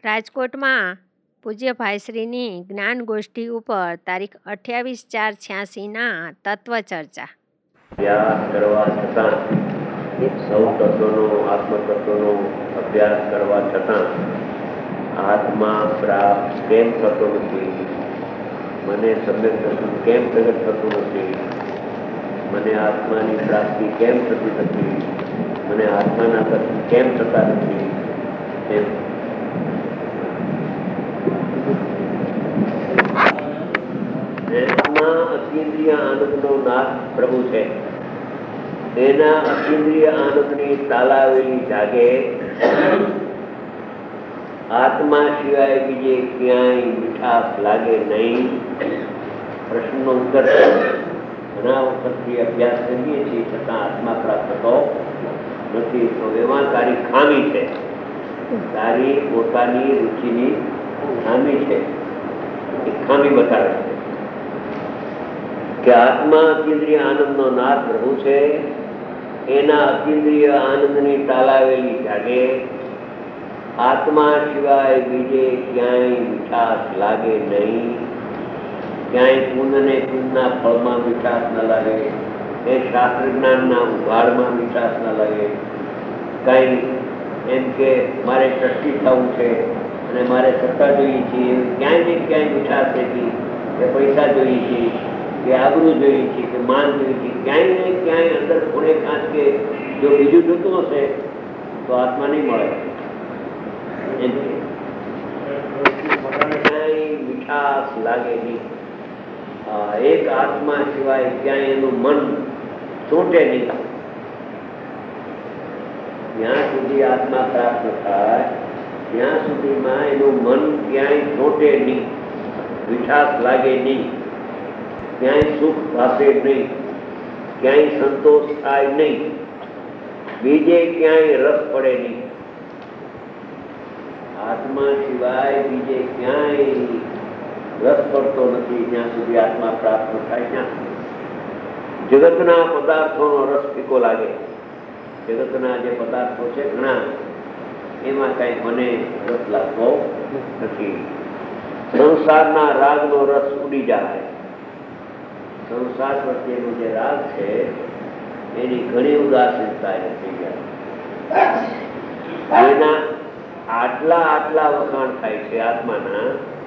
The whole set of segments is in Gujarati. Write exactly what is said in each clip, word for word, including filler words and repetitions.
રાજકોટમાં પૂજ્ય ભાઈશ્રીની જ્ઞાન ગોષ્ઠી ઉપર તારીખ અઠ્યાવીસ ચાર છ્યાસીના તત્વ ચર્ચા. અભ્યાસ કરવા છતાં સૌ તત્વનો આત્મતત્વનો અભ્યાસ કરવા છતાં આત્મા પ્રાપ્ત કેમ થતો નથી? મને સમ્યક દર્શન કેમ પ્રગટ થતું નથી? મને આત્માની પ્રાપ્તિ કેમ થતી નથી? મને આત્માના દર્શન કેમ થતા નથી? એમ આત્મા અતિન્દ્રિય આનંદનો નાથ પ્રભુ છે. એના અતિન્દ્રિય આનંદની તાલાવેલી જાગે આત્મા સિવાય બીજે ક્યાંય મીઠાશ લાગે નહીં. પ્રશ્નનો ઉત્તર ઘણા વખતથી અભ્યાસ કરીએ છીએ છતાં આત્મા પ્રાપ્ત થતો નથી. તો એમાં તારી ખામી છે, તારી પોતાની રુચિની ખામી છે. એ ખામી બતાવે છે કે આત્મા અતિન્દ્રિય આનંદનો નાથ પ્રભુ છે. એના અતિન્દ્રિય આનંદની તાલાવેલી જાગે આત્મા સિવાય બીજે ક્યાંય મીઠાશ લાગે નહીં. ક્યાંય પુણ્ય ને પુણ્યના ફળમાં મીઠાશ ન લાગે, એ શાસ્ત્ર જ્ઞાનના ઉઘાડમાં મીઠાશ ન લાગે. કંઈ એમ કે મારે ટ્રસ્ટી થવું છે અને મારે સત્તા જોઈએ છે, ક્યાંય ને ક્યાંય મીઠાશ નથી. કે પૈસા જોઈએ છે, કે આબરૂ જોઈએ છે, કે માન જોઈએ છે, ક્યાંય ને ક્યાંય અંદર ખૂણે કાંચ કે જો બીજું જોતું હશે તો આત્મા નહીં મળે. ક્યાંય મીઠાશ લાગે નહીં. એક આત્મા સિવાય ક્યાંય એનું મન ચોંટે નહીં. જ્યાં સુધી આત્મા પ્રાપ્ત થાય ત્યાં સુધીમાં એનું મન ક્યાંય ચોંટે નહીં, મીઠાશ લાગે નહીં, ક્યાંય સુખ ભાષે નહીં, ક્યાંય સંતોષ થાય નહીં, બીજે ક્યાંય રસ પડે નહીં. આત્મા સિવાય બીજે ક્યાંય રસ પડતો નથી જ્યાં સુધી આત્મા પ્રાપ્ત થાય ત્યાં. જગતના પદાર્થોનો રસ ફીકો લાગે. જગતના જે પદાર્થો છે ઘણા, એમાં કઈ મને રસ લાગતો નથી. સંસારના રાગનો રસ ઉડી જાય. સંસાર પ્રત્યેનો જે રાગ છે એની ઘણી ઉદાસીનતા થઈ જાય. એના આટલા આટલા વખાણ થાય છે આત્માના.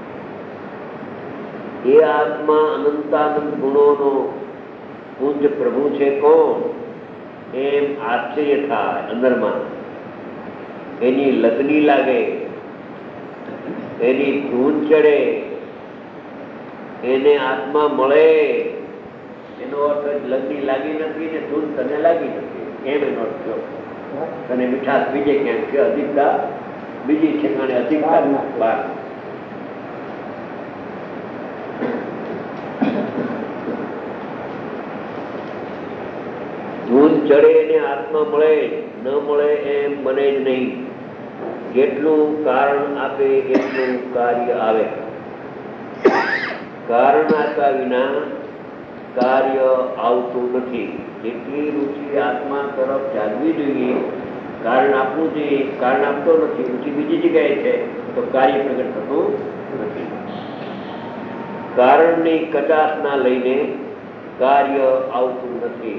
એ આત્મા અનંતાનંદ ગુણોનો પૂજ પ્રભુ છે કોણ એમ આશ્ચર્ય થાય અંદરમાં. એની લગ્ની લાગે, એની ધૂન ચડે, એને આત્મા મળે. એનો અર્થ લગ્ની લાગી નથી ને ધૂન તને લાગી નથી એમ એનો અર્થ થયો. તને મીઠાશ બીજે ક્યાંક છે, અધિકતા બીજી ઠેકાણે, અધિકતા બાર. ધૂન ચડે એને આત્મા મળે, ન મળે એમ બને જ નહીં. જેટલું કારણ આપે એટલું કાર્ય આવે. કારણ આપ્યા વિના કાર્ય આવતું નથી. જેટલી રુચિ આત્મા તરફ જાગવી જોઈએ કારણ આપવું જોઈએ, કારણ આપતો નથી, રુચિ બીજી જગ્યાએ છે તો કાર્ય પ્રગટ થતું નથી. કારણની કચાશના લઈને કાર્ય આવતું નથી.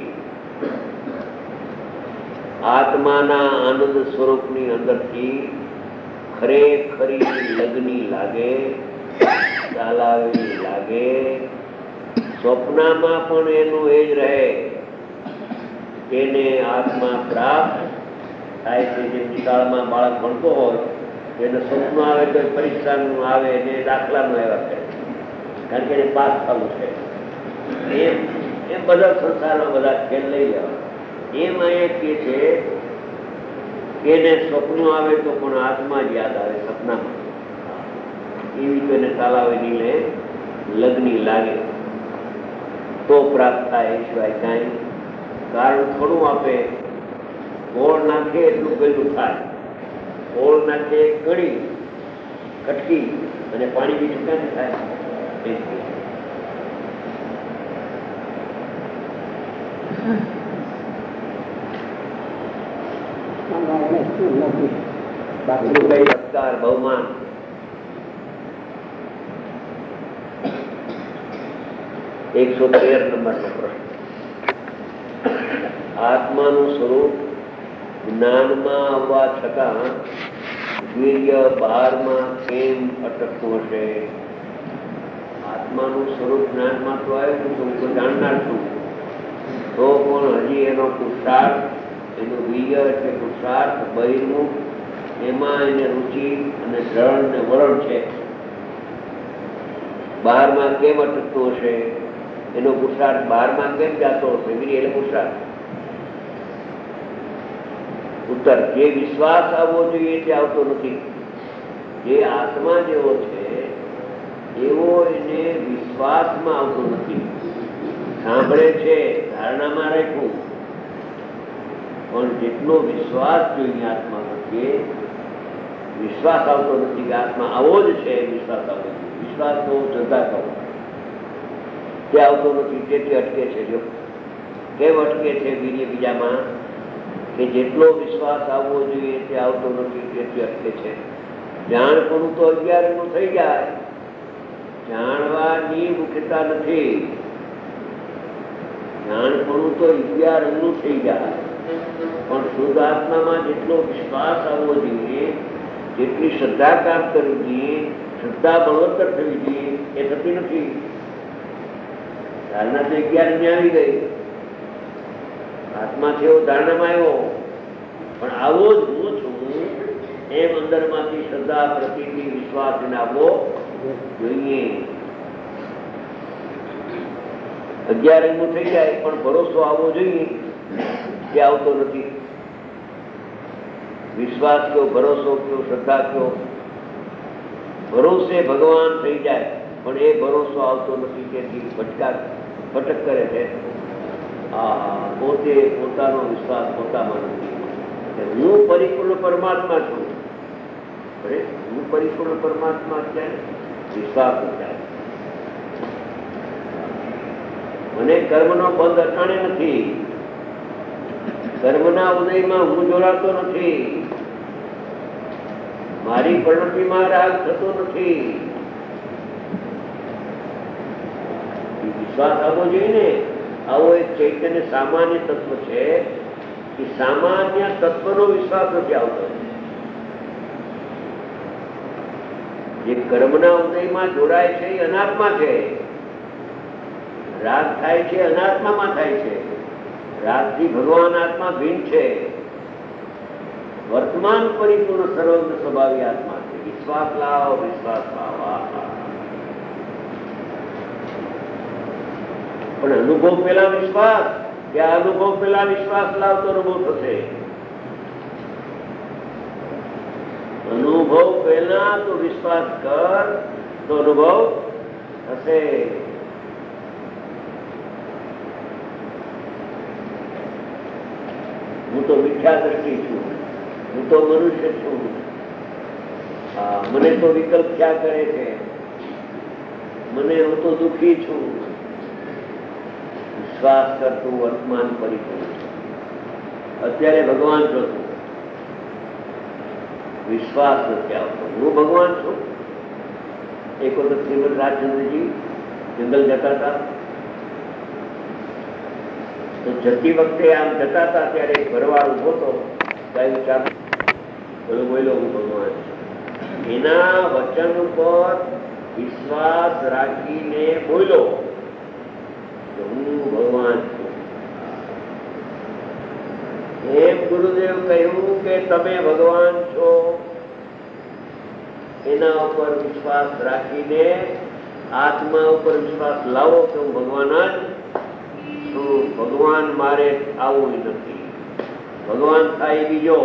આત્માના આનંદ સ્વરૂપની અંદરથી ખરેખરી લગ્ની લાગે, ચાલાવેલી લાગે. સ્વપ્નમાં પણ એનું એ જ રહે. એને આત્મા પ્રાપ્ત થાય છે. જેમ નિશાળમાં બાળક ભણતો હોય એને સ્વપ્ન આવે તો પરીક્ષાનું આવે ને દાખલાનું આવ્યા કરે, કારણ કે એને પાસ થવું છે. એમ એમ બધા સંસારમાં બધા ખેલ લઈ લેવા. એમ અહીંયા કે છે કે એને સ્વપ્નો આવે તો પણ આત્મા જ યાદ આવે સપનામાં. એવી તો એને તાલાવેલી લે લગ્ની લાગે તો પ્રાપ્ત થાય. એ સિવાય કાંઈ કારણ થોડું આપે. ગોળ નાખે એટલું ગયેલું થાય. ગોળ નાખે કડી કટકી અને પાણી બીજું ક્યાંથી થાય? સત્કાર બહુમાન. એકસો તેર નંબરનો પ્રશ્ન. આત્માનું સ્વરૂપ જ્ઞાનમાં આવવા છતાં વીર્ય બહારમાં કેમ અટકતું હશે? આત્માનું સ્વરૂપ જ્ઞાનમાં તો આવ્યું છું, તો જાણનાર છું, તો પણ હજી એનો પુરુષાર્થ, એનું વીર્ય એટલે પુરુષાર્થ બહિર્મુખ, એમાં એને રુચિ અને દ્રઢ ને વરણ છે. બહારમાં કેમ અટકતું હશે? એનો પુરુષાર્થ બહારમાં કેમ જાતો હશે? વીર્ય એટલે પુરુષાર્થ. ઉત્તર, જે વિશ્વાસ આવવો જોઈએ તે આવતો નથી. જે આત્મા જેવો છે એવો એને વિશ્વાસમાં આવતો નથી. સાંભળે છે, ધારણામાં રાખ્યું, પણ જેટલો વિશ્વાસ જોઈએ આત્મા પ્રત્યે, વિશ્વાસ આવતો નથી કે આત્મા આવો જ છે. વિશ્વાસ આવતો નથી. વિશ્વાસ તો શ્રદ્ધા કહો, તે આવતો નથી. તેથી અટકે છે. જો કેમ અટકે છે વીર્ય બીજામાં? કે જેટલો વિશ્વાસ આવવો જોઈએ તે આવતો નથી, તેથી અટકે છે. જાણપણું તો અગિયાર નું થઈ જાય, જાણવાની મુખ્યતા નથી. જાણપણું તો અગિયાર નું થઈ જાય, પણ શુદ્ધ આત્મામાં જેટલો વિશ્વાસ આવવો જોઈએ, જેટલી શ્રદ્ધા કામ કરવી જોઈએ, શ્રદ્ધા બળવત્તર થવી જોઈએ, એ થતી નથી. ધારણા તો અગિયાર ની આવી ગઈ, આત્મા છે એવો ધારણામાં આવ્યો, પણ આવો જ હું છું એમ અંદરમાંથી શ્રદ્ધા, પ્રતીતિ, વિશ્વાસ એને આવવો જોઈએ. અગિયાર એમનું થઈ જાય, પણ ભરોસો આવવો જોઈએ, તે આવતો નથી. વિશ્વાસ કયો, ભરોસો કયો, શ્રદ્ધા કયો, ભરોસે ભગવાન થઈ જાય, પણ એ ભરોસો આવતો નથી. તેથી ભટકા ભટક કરે છે. આ પોતે પોતાનો વિશ્વાસ પોતામાં નથી. હું પરિપૂર્ણ પરમાત્મા છું. અરે હું પરિપૂર્ણ પરમાત્મા ક્યારે? વિશ્વાસ ક્યારે? મને કર્મનો બંધ અટાણે નથી. કર્મના ઉદયમાં હું જોડાતો નથી. મારી પ્રણતિમાં રાગ થતો નથી. વિશ્વાસ આવવો જોઈએ ને. આવો એક ચૈતન્ય સામાન્ય તત્વ છે, કે સામાન્ય તત્વનો વિશ્વાસ નથી આવતો. જે કર્મના ઉદયમાં જોડાય છે એ અનાત્મા છે. રાગ થાય છે અનાત્મામાં થાય છે. રાગથી ભગવાન આત્મા ભિન્ન છે. વર્તમાન પરિપૂર્ણ સર્વજ્ઞ સ્વભાવી આત્મા છે. વિશ્વાસ લાવો, વિશ્વાસ લાવો. પણ અનુભવ પેલા વિશ્વાસ, કે આ અનુભવ પેલા વિશ્વાસ લાવતો અનુભવ થશે. અનુભવ પહેલા તો વિશ્વાસ કર તો અનુભવ થશે. હું તો મિથ્યા દ્રષ્ટિ છું, હું તો મનુષ્ય છું, મને તો વિકલ્પ ક્યાં કરે છે, મને હું તો દુઃખી છું. વિશ્વાસ કરતું વર્તમાન પરિપૂર્ણ. અત્યારે ભગવાન જોતું, વિશ્વાસ નથી આવતો. હું ભગવાન છું. એક વખત શ્રીમદ રાજચંદ્રજી જંગલ જતા હતા, તો જતી વખતે આમ જતા હતા ત્યારે એક ભરવાડ ઉભો હતો. ગાયું ચાલુ બોલો બોલો હું ભગવાન છું. એના વચન ઉપર વિશ્વાસ રાખીને બોલો હું ભગવાન છું. એમ ગુરુદેવ કહ્યું કે તમે ભગવાન છો, એના ઉપર વિશ્વાસ રાખીને આત્મા ઉપર વિશ્વાસ લાવો કે હું ભગવાન જ છું. ભગવાન મારે આવું નથી. ભગવાન થાય બીજો,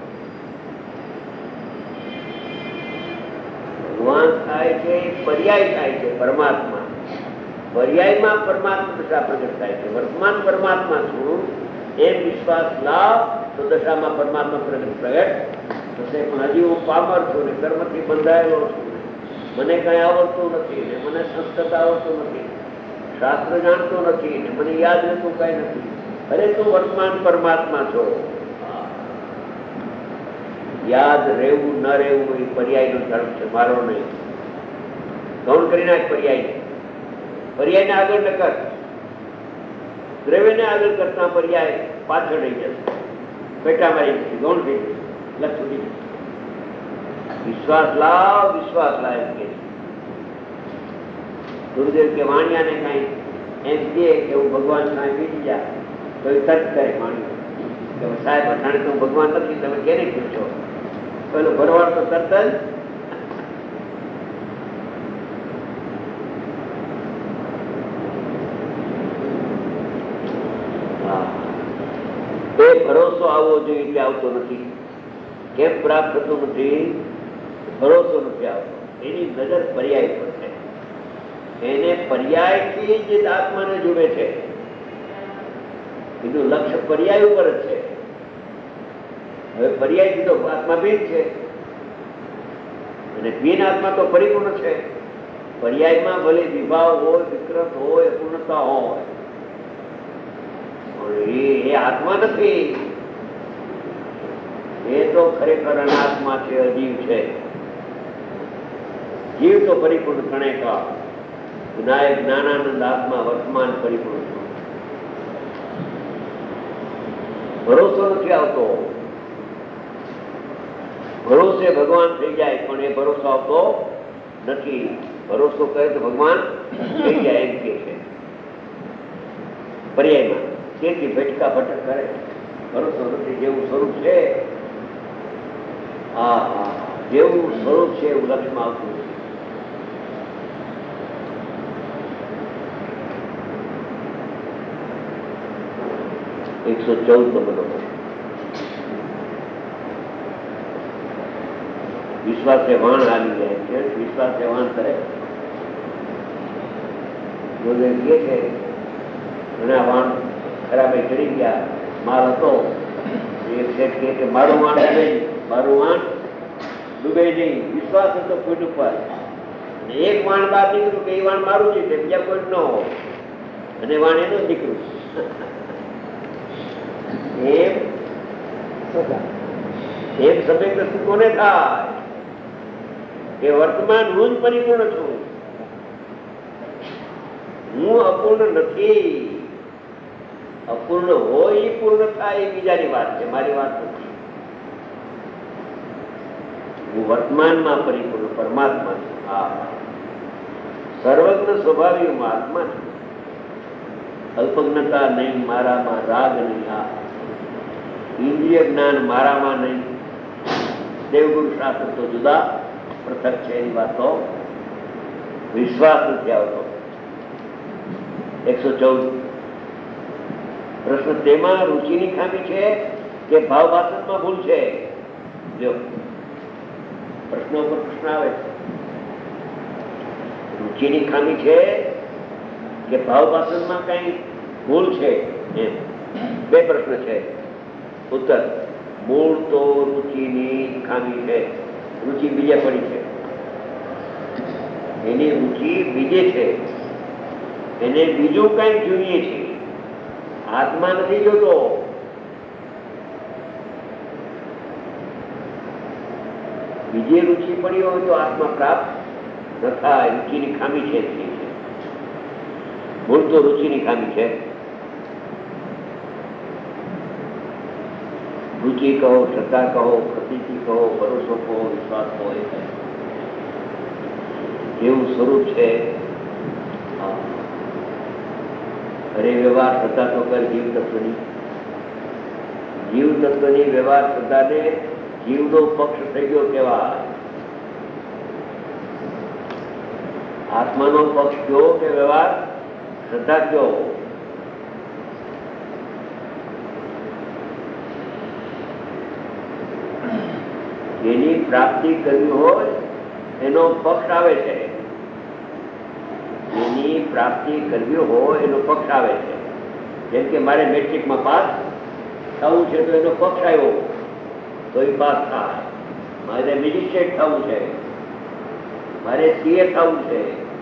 ભગવાન થાય છે પર્યાય થાય છે પરમાત્મા. પર્યાયમાં પરમાત્મા દશા પ્રગટ થાય છે. વર્તમાન પરમાત્મા છું એમ વિશ્વાસ લાવ તો દશામાં પરમાત્મા પ્રગટ પ્રગટ થશે. પણ હજી હું પામર છું ને કર્મથી બંધાયેલો છું, મને કઈ આવડતું નથી ને મને સંસ્કૃત આવડતું નથી, શાસ્ત્ર જાણતો નથી ને મને યાદ રહેતું કઈ નથી. અરે તું વર્તમાન પરમાત્મા છો. યાદ રહેવું ન રહેવું એ પર્યાયનો ધર્મ છે, મારો નહીં. ગૌણ કરી નાખ પર્યાય, પર્યાયને આગળ ન કર, દ્રવ્યને આગળ કરતા પર્યાય પાછળ રહી જશે, પેટા મારી જશે, ગૌણ થઈ જશે, લક્ષ છૂટી જશે. વિશ્વાસ લાવ, વિશ્વાસ લાવ એમ કે ગુરુદેવ કે વાણિયાને કઈ એમ કે હું ભગવાન કાંઈ બીજી જા તો એ તર્ક કરે વાણિયા કે સાહેબ અઠાણે તો ભગવાન નથી, તમે કેને પૂછો? પેલો ભરવાડ તો તરત જ એ ભરોસો આવવો જોઈએ કે આવતો નથી. કેમ પ્રાપ્ત થતું નથી? ભરોસો નથી આવતો. એની નજર પર્યાય પર છે, એને પર્યાયથી જ આત્માને જુએ છે, એનું લક્ષ્ય પર્યાય ઉપર જ છે. હવે પર્યાયથી તો આત્મા ભીન છે અને ભીન આત્મા તો પરિપૂર્ણ છે. પર્યાયમાં ભલે વિભાવ હોય, વિકૃત હોય, અપૂર્ણતા હોય, એ આત્મા નથી. એ તો ખરેખર અનાત્મા છે, અજીવ છે. જીવ તો પરિપૂર્ણ ગણેકા વિનાયક જ્ઞાનાનંદ આત્મા વર્તમાન પરિપૂર્ણ. ભરોસો નથી આવતો. ભરોસે ભગવાન થઈ જાય પણ એ ભરોસો આવતો નથી. ભરોસો કરે તો ભગવાન થઈ જાય એમ કે છે પર્યાયમાં. તેથી ભટકા ભટક કરે, ભરોસો નથી. જેવું સ્વરૂપ છે, હા હા જેવું સ્વરૂપ છે એવું લક્ષ્યમાં આવતું નથી. એકસો ચૌદ નંબરનો વિશ્વાસે વાણ આવી જાય છે. વિશ્વાસે વાણ કરે કે છે ઘણા વાણ ખરાબે ચડી ગયા, માલ હતો. એક શેઠ કે મારું વાણ ડૂબે નહીં, મારું વાણ ડૂબે નહીં. વિશ્વાસ હતો કોઈ ઉપર. એક વાણ બહાર નીકળ્યું કે એ વાણ મારું છે, બીજા કોઈ ન હોય, અને વાણ એનું જ નીકળ્યું. એમ એમ સમય કશું કોને થાય કે વર્તમાન હું જ પરિપૂર્ણ છું, હું અપૂર્ણ નથી. અપૂર્ણ હોય એ પૂર્ણ થાય એ બીજાની વાત છે, મારી વાત નથી. હું વર્તમાનમાં પરિપૂર્ણ પરમાત્મા છું. હા, સર્વજ્ઞ સ્વભાવી હું આત્મા છું. અલ્પજ્ઞતા નહીં, મારામાં રાગ નહીં. આ ઇન્દ્રિય જ્ઞાન મારામાં નહીં. દેવગુરુ શાસ્ત્ર તો જુદા પૃથક છે, એની વાતો વિશ્વાસ નથી આવતો. એકસો ચૌદ પ્રશ્ન, તેમાં રુચિની ખામી છે કે ભાવ વાસનમાં ભૂલ છે? જો પ્રશ્નો પર પ્રશ્ન આવે છે. રુચિની ખામી છે કે ભાવ વાસનમાં કઈ ભૂલ છે? એમ બે પ્રશ્ન છે. ઉત્તર, મૂળ તો રુચિની ખામી છે. રુચિ બીજે પડી છે, એની રુચિ બીજે છે, એને બીજું કઈ જોઈએ છે, આત્મા નથી જોતો. બીજે રુચિ પડી હોય તો આત્મા પ્રાપ્ત ન થાય. રુચિની ખામી છે. મૂળ તો રુચિની ખામી છે. રુચિ કહો, શ્રદ્ધા કહો, પ્રતીતિ કહો, ભરોસો કહો, વિશ્વાસ કહો, એ જેવું સ્વરૂપ છે. અરે વ્યવહાર શ્રદ્ધા તો કર જીવ તત્વની. જીવ તત્વની વ્યવહાર શ્રદ્ધાને જીવનો પક્ષ થઈ ગયો કેવાય. આત્માનો પક્ષ કયો કે વ્યવહાર શ્રદ્ધા કયો? જેની પ્રાપ્તિ કરવી હોય એનો પક્ષ આવે છે. જેની પ્રાપ્તિ કરવી હોય એનો પક્ષ આવે છે. જેમ કે મારે મેટ્રિકમાં પાસ થવું છે તો એનો પક્ષ આવ્યો તો એ પાસ થાય. મારે મેજિસ્ટ્રેટ થવું છે, મારે સીએ થવું છે.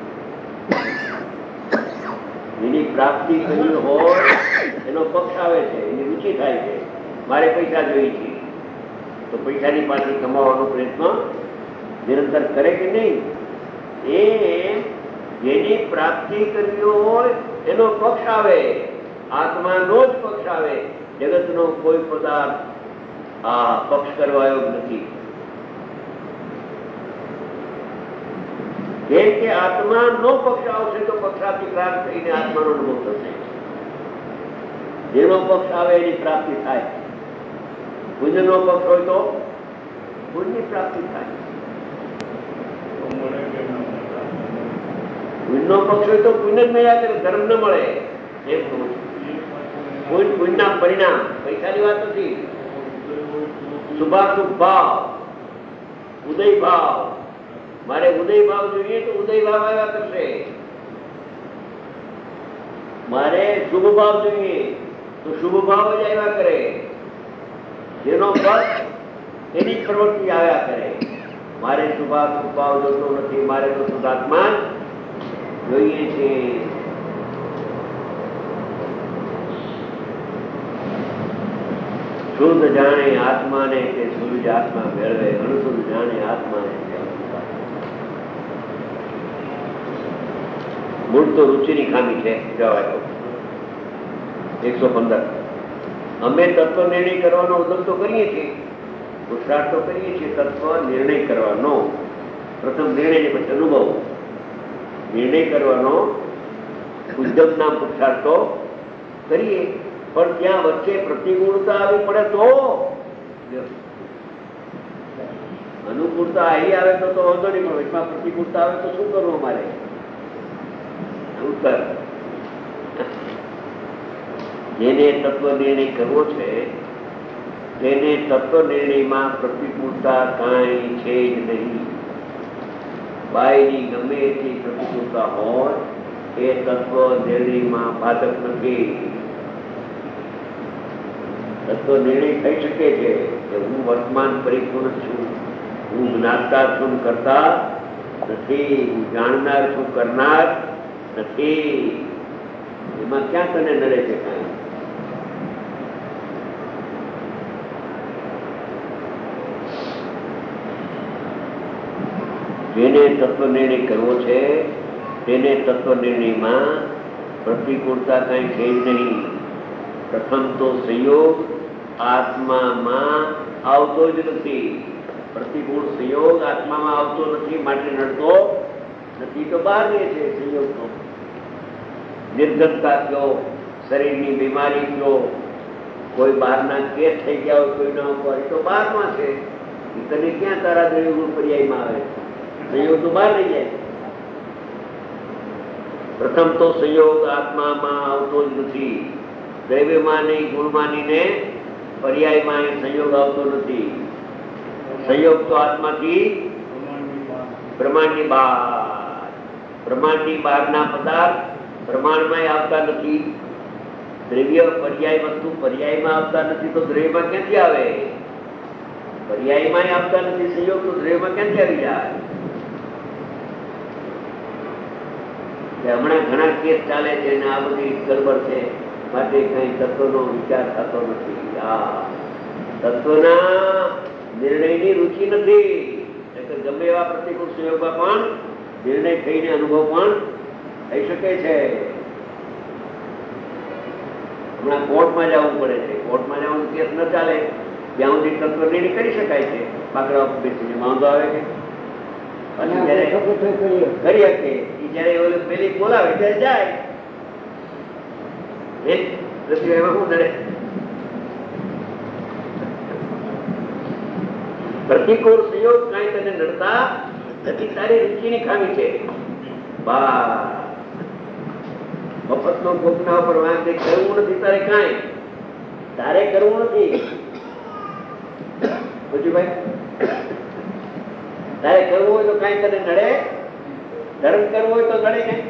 જેની પ્રાપ્તિ કરવી હોય એનો પક્ષ આવે છે, એની રુચિ થાય છે. મારે પૈસા જોઈએ છે તો પૈસાની પાછી કમાવાનો પ્રયત્ન નિરંતર કરે કે નહીં? એ જેની પ્રાપ્તિ કરવી હોય એનો પક્ષ આવે, આત્માનો જ પક્ષ આવે. જગતનો કોઈ પદાર્થ આ પક્ષ કરવાયો નથી. કેમ કે આત્માનો પક્ષ આવશે તો પક્ષાતિક્રાંત થઈને આત્માનો અનુભવ થશે. જેનો પક્ષ આવે એની પ્રાપ્તિ થાય. પુણ્યનો પક્ષ હોય તો પુણ્યની પ્રાપ્તિ થાય. પુણ્યનો પક્ષ હોય તો પુણ્ય જ મળ્યા કરે, ધર્મ ન મળે. એમ કહું છું. પુણ્યના પરિણામ પૈસાની વાત નથી. શુભાશુભ ભાવ, ઉદય ભાવ. મારે ઉદય ભાવ જોઈએ તો ઉદય ભાવ આવ્યા કરશે. મારે શુભ ભાવ જોઈએ તો શુભ ભાવ જ આવ્યા કરે. જેનો પક્ષ એની પ્રવૃત્તિ આવ્યા કરે. મારે શુભાશુભ ભાવ જોતો નથી, મારે તો શુદ્ધાત્મા જોઈએ છે. શુદ્ધ જાણે આત્માને કે સૂર્ય આત્મા મેળવે, અણશુદ્ધ જાણે આત્માને. મૂળ તો રુચિની ખામી છે. જવાય તો એકસો પંદર અમે તત્વ નિર્ણય કરવાનો ઉદ્યમ તો કરીએ છીએ, પુરુષાર્થ તો કરીએ છીએ. તત્વ નિર્ણય કરવાનો પ્રથમ નિર્ણય પછી અનુભવ. નિર્ણય કરવાનો ઉદ્યમના પુરુષાર્થ તો કરીએ, પણ ત્યાં વચ્ચે પ્રતિકૂળતા આવી પડે તો, અનુકૂળતા અહીં આવે તો વાંધો નહીં, પણ વચમાં પ્રતિકૂળતા આવે તો શું કરવું અમારે? ઉત્તર જેને તત્વ નિર્ણય કરવો છે તેને તત્વ નિર્ણયમાં પ્રતિકૂળતા કાંઈ છે જ નહીં. બાયની ગમે એટલી પ્રતિકૂળતા હોય એ તત્વ નિર્ણયમાં બાધક નથી. તત્વ નિર્ણય થઈ શકે છે કે હું વર્તમાન પરિપૂર્ણ છું, હું જ્ઞાતા છું, કરતા નથી, હું જાણનાર છું, કરનાર નથી. એમાં ક્યાં તને નડે છે? કાંઈ જેને તત્વ નિર્ણય કરવો છે તેને તત્વ નિર્ણયમાં પ્રતિકૂળતા કઈ છે જ નહીં. પ્રથમ તો સંયોગ આત્મામાં આવતો જ નથી. પ્રતિકૂળ સંયોગ આત્મામાં આવતો નથી, માટે નડતો નથી. તો બહાર રહે છે સંયોગ. તો નિર્ધનતા કયો, શરીરની બીમારી કયો, કોઈ બહારના કેસ થઈ ગયા હોય કોઈના ઉપર, તો બહારમાં છે. તને ક્યાં તારા દ્રવ્ય પર્યાયમાં આવે? સંયોગ તો બહાર રહી જાય. પ્રથમ તો સંયોગ આત્મામાં આવતો જ નથી. દ્રવ્યમાં નહીં, ગુણમાની ને પર્યાયમાં સંયોગ આવતો નથી. સંયોગ તો આત્માથી પ્રમાણની બહાર. પ્રમાણની બહારના પદાર્થ પ્રમાણમાં આવતા નથી. દ્રવ્ય પર્યાય વસ્તુ પર્યાયમાં આવતા નથી, તો દ્રવ્યમાં ક્યાંથી આવે? પર્યાયમાં આવતા નથી સંયોગ, તો દ્રવ્યમાં ક્યાંથી આવી જાય? હમણાં ઘણા કેસ ચાલે છે અને આ બધી ગડબડ છે, માટે કઈ તત્વનો વિચાર થતો નથી. આ તત્વના નિર્ણયની રુચિ નથી. ગમે એવા પ્રતિકૂળ સંયોગમાં પણ નિર્ણય થઈને અનુભવ પણ થઈ શકે છે. હમણાં કોર્ટમાં જવું પડે છે. કોર્ટમાં જવાનું કેસ ન ચાલે ત્યાં સુધી તત્વ નિર્ણય કરી શકાય છે. બાકડા બેસીને વાંધો આવે છે, પછી જયારે કરી શકે જયારે પેલી બોલાવે ત્યારે જાય. એમાં શું નડે? પ્રતિકૂળ સંયોગ કઈ તને નડતા નથી. તારી રુચિની ખામી છે. મફત નો ગોપના ઉપર વાંક કરવું નથી તારે, કાંઈ તારે કરવું નથી. ભાઈ તારે કરવું હોય તો કઈ તને નડે? ધર્મ કરવો હોય તો નડે કઈ?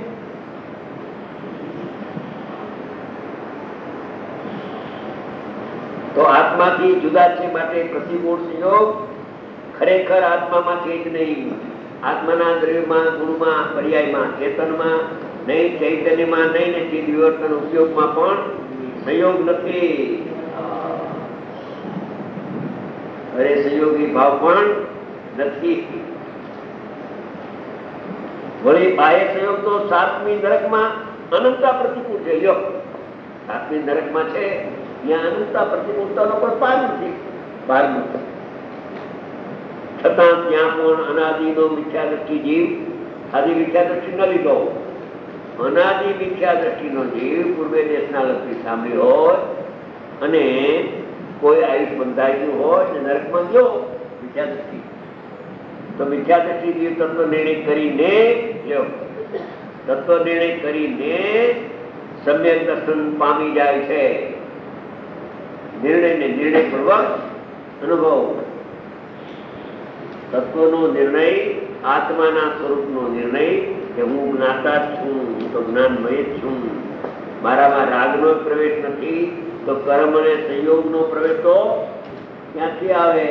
તો આત્માથી જુદા છે, માટે પ્રતિકૂળ સંયોગ ખરેખર આત્મામાંથી જ નહીં. આત્માના દ્રવ્યમાં, ગુણમાં, પર્યાયમાં, ચેતનમાં નહીં, ચૈતન્યમાં નહીં, ને ચિત્ત વિવર્તન ઉપયોગમાં પણ સંયોગ નથી. અરે સંયોગી ભાવ પણ નથી. વળી બાહ્ય સંયોગ તો સાતમી નરકમાં અનંતા પ્રતિકૂળ છે. લ્યો, સાતમી નરકમાં છે ત્યાં અનંતા પ્રતિકૂળતાનો પણ પાર નથી, પાર નથી. છતાં ત્યાં પણ અનાદિનો મિથ્યા દ્રષ્ટિ જીવ આદિ મિથ્યા દ્રષ્ટિ ન લીધો. અનાદિ મિથ્યા દ્રષ્ટિનો જીવ પૂર્વે દેશના લક્ષી સાંભળી હોય અને કોઈ આયુષ બંધાઈ ગયું હોય ને નરકમાં ગયો મિથ્યા દ્રષ્ટિ, તો મિથ્યા દ્રષ્ટિ જીવ તત્વ નિર્ણય કરીને લ્યો તત્વ નિર્ણય કરીને સમ્યક દર્શન પામી જાય છે. નિર્ણય ને નિર્ણય પૂર્વક અનુભવ. તત્વનો નિર્ણય, આત્માના સ્વરૂપનો નિર્ણય કે હું જ્ઞાતા જ છું, હું તો જ્ઞાનમય જ છું, મારામાં રાગનો પ્રવેશ નથી, તો કર્મ અને સંયોગનો પ્રવેશ તો ક્યાંથી આવે?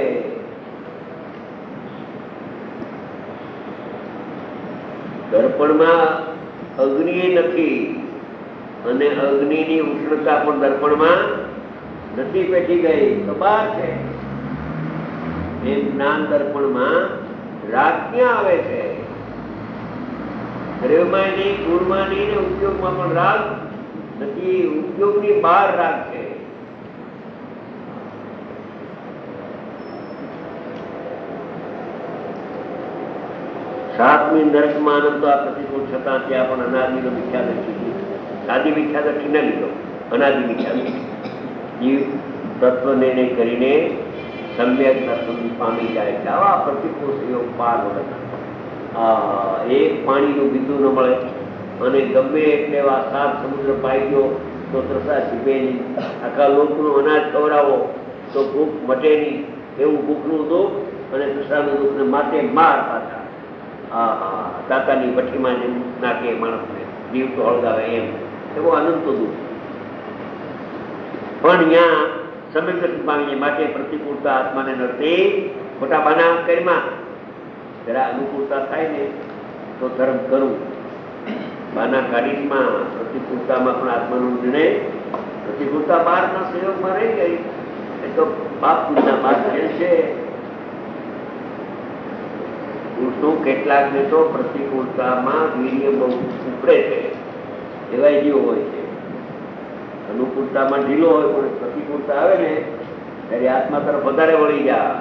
દર્પણમાં અગ્નિ નથી અને અગ્નિની ઉષ્ણતા પણ દર્પણમાં નથી પેઠી ગઈ, તો બહાર છે. એ જ્ઞાન દર્પણમાં રાગ ક્યાં આવે છે? દ્રવ્યમાં નહીં, ગુણમાં નહીં ને ઉપયોગમાં પણ રાગ નથી. ઉપયોગની બહાર રાગ છે. સાતમી નરકમાં અનંત આ પ્રતિકૂળ છતાં ત્યાં પણ અનાદિનો મિથ્યા દ્રષ્ટિ, આદિ મિથ્યા દ્રષ્ટિ ન લીધો, અનાદિ મિથ્યા દ્રષ્ટિ જીવ તત્વ નિર્ણય કરીને સમ્યક દર્શન પામી જાય છે. આવા પ્રતિકૂળ સંયોગ પાર વળે. આ એક પાણીનું બિંદુ ન મળે અને ગમે એટલે એવા સાત સમુદ્ર પાઈ ગયો તો ત્રસા છીપે નહીં. આખા લોકનું અનાજ ખવડાવો તો ભૂખ મટે નહીં, એવું ભૂખનું દુઃખ અને ત્રસાનું દુઃખ ને માથે માર પાછા. હા હા, દાતાની ભઠ્ઠીમાં જેમ નાખે માણસને, જીવ તો હળગાવે એમ, એવો અનંત દુઃખ. પણ અહીંયા સમ્યક દર્શન પામીએ માટે પ્રતિકૂળતા આત્માને નડતી ખોટા બાના કરીમાં જરા અનુકૂળતા થાય ને તો ધર્મ કરું. બાના કાઢીમાં પ્રતિકૂળતામાં પણ આત્માનો નિર્ણય, પ્રતિકૂળતા બહારના સંયોગમાં રહી ગઈ એ તો બાપ પૂજના બાદ છે. પુરુષો કેટલાક ને તો પ્રતિકૂળતામાં વીર્ય બહુ ઉપડે છે, એવા જીવો હોય છે. અનુકૂળતામાં ઢીલો હોય પણ પ્રતિકૂળતા આવે ને ત્યારે આત્મા તરફ વધારે વળી જાય.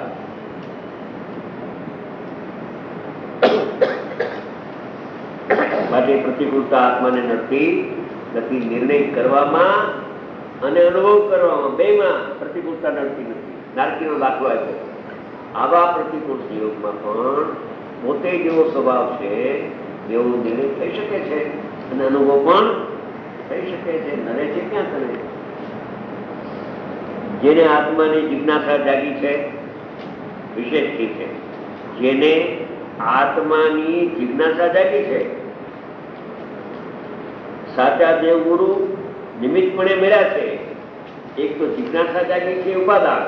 માટે પ્રતિકૂળતા આત્માને નડતી નથી. નિર્ણય કરવામાં અને અનુભવ કરવામાં બેમાં પ્રતિકૂળતા નડતી નથી. નારકીનો દાખલો આપ્યો. આવા પ્રતિકૂળ સંયોગમાં પણ પોતે જેવો સ્વભાવ છે એવો નિર્ણય થઈ શકે છે અને અનુભવ પણ થઈ શકે છે. નરે છે ક્યાં કરે? જેને આત્માની જિજ્ઞાસા જાગી છે વિશેષ છે. જેને આત્માની જિજ્ઞાસા જાગી છે, સાચા દેવગુરુ નિમિત્તપણે મળ્યા છે. એક તો જિજ્ઞાસા જાગી છે ઉપાદાન,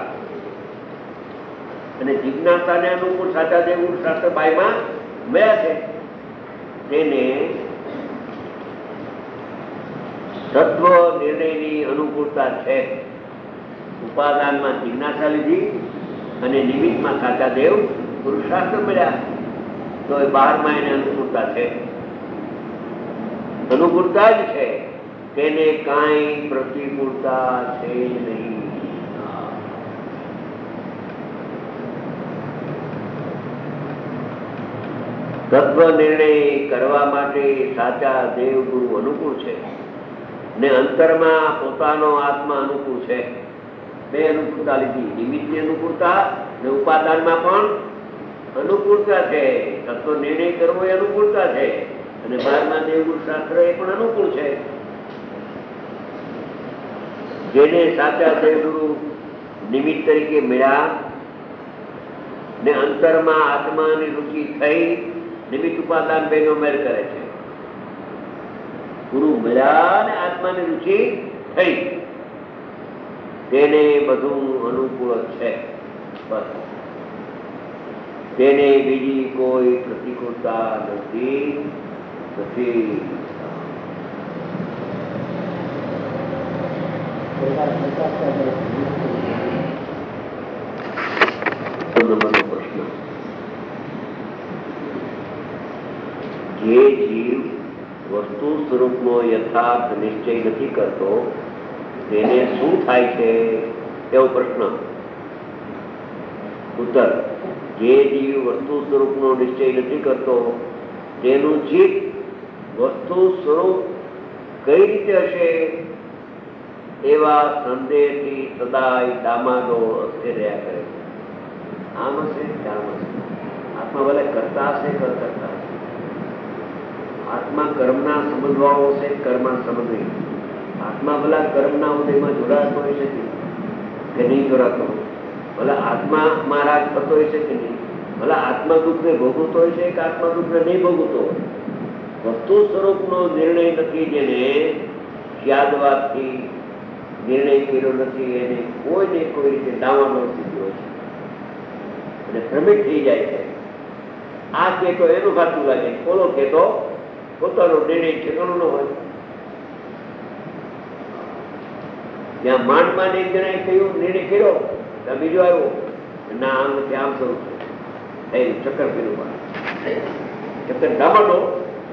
અને જિજ્ઞાસાને અનુકૂળ સાચા દેવગુરુ શાસ્ત્ર બાયમાં મળ્યા છે. તેને તત્વ નિર્ણયની અનુકૂળતા છે. ઉપાદાનમાં જિજ્ઞાસા લીધી અને નિમિત્તમાં સાચા દેવ પુરુષાર્થ મળ્યા, તો એ બહારમાં એને અનુકૂળતા છે. અનુકૂળતા જ છે, તેને કાંઈ પ્રતિકૂળતા છે નહીં. તત્વ નિર્ણય કરવા માટે સાચા દેવ ગુરુ અનુકૂળ છે ને અંતરમાં પોતાનો આત્મા અનુકૂળ છે. બે અનુકૂળતા લીધી, નિમિત્તની અનુકૂળતા ને ઉપાદાનમાં પણ અનુકૂળતા છે. તત્વ નિર્ણય કરવો એ અનુકૂળતા છે અને બહારના દેવગુરુ શાસ્ત્ર એ પણ અનુકૂળ છે. જેને સાચા દેવગુરુ નિમિત્ત તરીકે મળ્યા ને અંતરમાં આત્માની રુચિ થઈ, નિમિત્ત ઉપાદાન બેનો મેળ કરે છે. ગુરુ મળ્યા ને આત્માની રુચિ થઈ, તેને બધું અનુકૂળ છે. બસ તેને બીજી કોઈ પ્રતિકૂળતા નથી નથી નંબરનો પ્રશ્ન, જે જીવ વસ્તુ સ્વરૂપનો યથાર્થ નિશ્ચય નથી કરતો તેને શું થાય છે? એવો પ્રશ્ન. ઉત્તર, જે જીવ વસ્તુ સ્વરૂપનો નિશ્ચય નથી કરતો તેનું ચિત્ત વસ્તુ સ્વરૂપ કઈ રીતે હશે એવા સંદેહથી સદાય ડામાડોળ અસ્થિર રહ્યા કરે છે. આમ હશે કે આમ હશે. આત્મા ભલે કરતા હશે કર કરતા હશે. આત્મા કર્મના સંબંધવાળો હશે, કર્મના સંબંધી. આત્મા ભલા કર્મના ઉદયમાં જોડાતો હોય છે કે નહીં જોડાતો? ભલા આત્મા મારા થતો હોય છે કે નહીં? ભલા આત્મા દુઃખને ભોગવતો હોય છે કે આત્મા દુઃખને નહીં ભોગવતો હોય? વસ્તુ સ્વરૂપનો નિર્ણય નથી જેને યાદવાદથી નિર્ણય કર્યો નથી એને કોઈ ને કોઈ રીતે ડામાડોળ સ્થિતિ હોય છે અને ભ્રમિત થઈ જાય છે. આ કહેતો એનું ખાતું લાગે, ઓલો કહેતો પોતાનો નિર્ણય ઠેકાણો ન હોય. ત્યાં માંડ માંડ એક જણાએ કહ્યું નિર્ણય કર્યો, ત્યાં બીજો આવ્યો ના આમ નથી આમ સ્વરૂપ થયું, ચક્કર કર્યું, ચક્કર ડામાડોળ.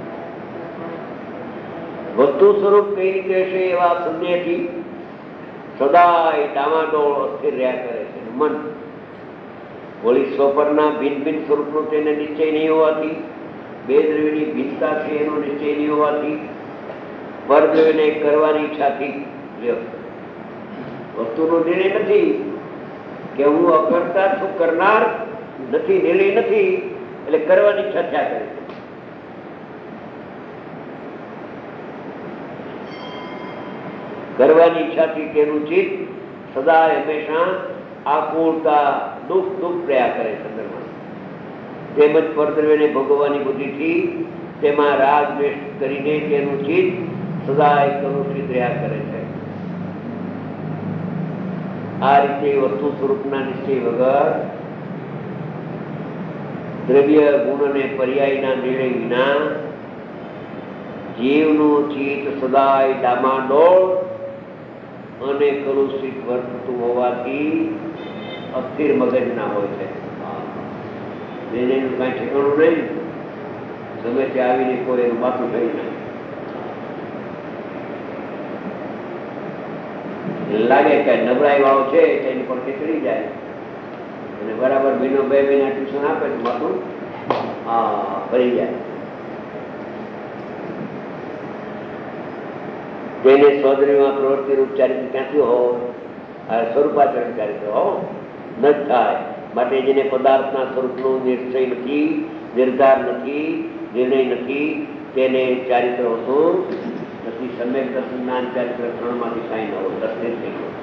વસ્તુ સ્વરૂપ કઈ રીતે હશે એવા સંદેહથી સદાય ડામાડોળ અસ્થિર રહ્યા કરે છે મન. વળી સ્વપરના ભિન્ન ભિન્ન સ્વરૂપનો તેને નિશ્ચય નહીં હોવાથી, બે દ્રવ્યની ભિન્નતા છે એનો નિશ્ચય નહીં હોવાથી, પરદ્રવ્યને કરવાની ઈચ્છાથી, વસ્તુનો નિર્ણય નથી કે હું અકર્તા છું, કરનાર નથી, નિર્ણય નથી એટલે કરવાની ઈચ્છા થયા કરે છે. કરવાની ઈચ્છાથી તેનું ચિત્ત સદાય હંમેશા આકુળતા દુઃખ દુઃખ રહ્યા કરે છે અંદરમાં. તેમજ પરદ્રવ્યને ભોગવવાની બુદ્ધિથી તેમાં રાગ દ્વેષ કરીને તેનું ચિત્ત સદાય કલુષિત રહ્યા કરે છે. આ રીતે વસ્તુ સ્વરૂપના નિશ્ચય વગર દ્રવ્ય ગુણ અને પર્યાયના નિર્ણય વિના જીવનું ચિત્ત સદાય ડામાડોળ અને કલુષિત વર્તતું હોવાથી અસ્થિર મગજના હોય છે. એનું કાંઈ ઠેકાણું નહીં, ગમે તે આવીને કોઈ એનું માથું થઈ જાય લાગે કે નબળાઈ વાળો છે એની પર ચડી જાય અને બરાબર મહિનો બે મહિના ટ્યુશન આપે તો માથું હા ભરી જાય. તેને સ્વદ્રવ્યમાં પ્રવૃત્તિ રૂપ ચારિત્ર ક્યાંથી હો, સ્વરૂપાચરણ ચારિત્ર હો ન થાય. માટે જેને પદાર્થના સ્વરૂપનો નિશ્ચય નથી, નિર્ધાર નથી, નિર્ણય નથી તેને ચારિત્ર હોતું નથી. સમ્યક દર્શન જ્ઞાન ચારિત્ર ત્રણમાંથી કાંઈ ન હોય, દર્શન થઈ ગયો.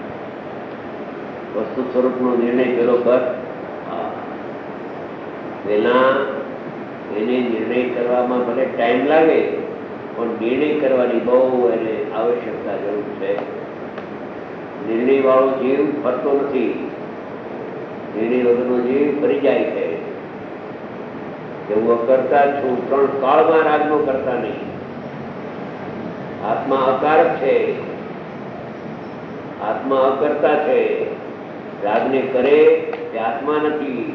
વસ્તુ સ્વરૂપનો નિર્ણય પેલો કર પેલા એને નિર્ણય કરવામાં ભલે ટાઈમ લાગે પણ નિર્ણય કરવાની બહુ એને આવશ્યકતા જરૂર છે. નિર્ણય વાળો જીવ ફરતો નથી, નિર્ણય વગરનો જીવ ફરી જાય છે કે હું અકર્તા છું. ત્રણ કાળમાં રાગનો કરતા નહીં. આત્મા અકારક છે, આત્મા અકર્તા છે. રાગને કરે તે આત્મા નથી.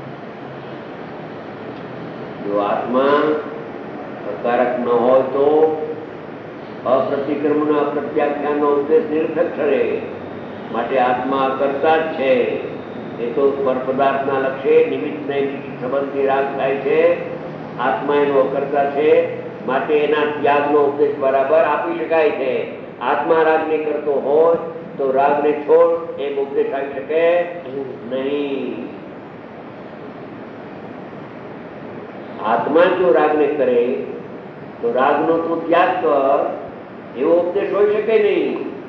જો આત્મા અકારક ન હોય તો અપ્રતિક્રમણ અપ્રત્યાખ્યાનનો ઉદ્દેશ નિરર્થક ઠરે. માટે આત્મા કરતા જ છે. એ તો પર પદાર્થના લક્ષ્ય નિમિત્ત નૈમિત્તિક સંબંધથી રાગ થાય છે. આત્મા એનો અકર્તા છે માટે એના ત્યાગનો ઉપદેશ બરાબર આપી શકાય છે. આત્મા રાગને કરતો હોય તો રાગને છોડ એમ ઉપદેશ આવી શકે નહીં. આત્મા જો રાગને કરે તો રાગનો તું ત્યાગ કર એવો ઉપદેશ હોઈ શકે નહીં.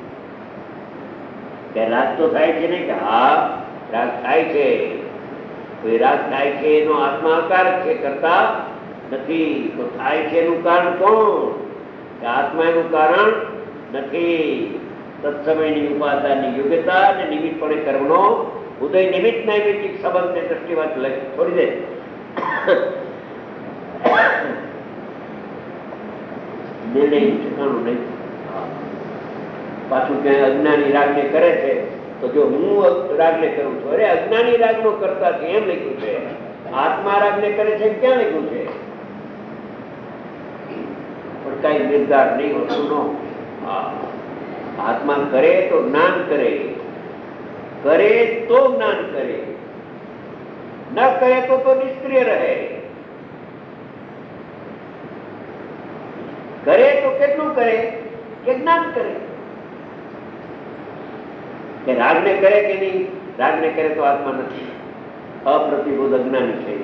કે રાગ તો થાય છે ને કે હા રાગ થાય છે, તો એ રાગ થાય છે એનો આત્મા અકારક છે, કરતા નથી. તો થાય છે એનું કારણ કોણ? કે આત્મા એનું કારણ નથી. તત્સમયની ઉપાદાનની યોગ્યતા અને નિમિત્તપણે કર્મનો ઉદય નિમિત્ત નૈમિત્તિક સંબંધને દ્રષ્ટિમાં છોડી દે. નિર્ણય ઠેકાણું નહીં. પાછું ક્યાંય અજ્ઞાની રાગને કરે છે તો જો હું રાગને કરું છું, અરે અજ્ઞાની રાગનો કરતા છે એમ લખ્યું છે. આત્મા રાગને કરે છે ક્યાં લખ્યું છે? પણ કઈ નિર્ધાર નહીં હોતું. નો આત્મા કરે તો જ્ઞાન કરે, કરે તો જ્ઞાન કરે, ન કરે તો તો નિષ્ક્રિય રહે. કરે તો કેટલું કરે કે જ્ઞાન કરે. કે રાગને કરે કે નહીં? રાગને કરે તો આત્મા નથી, અપ્રતિબોધ અજ્ઞાની છે.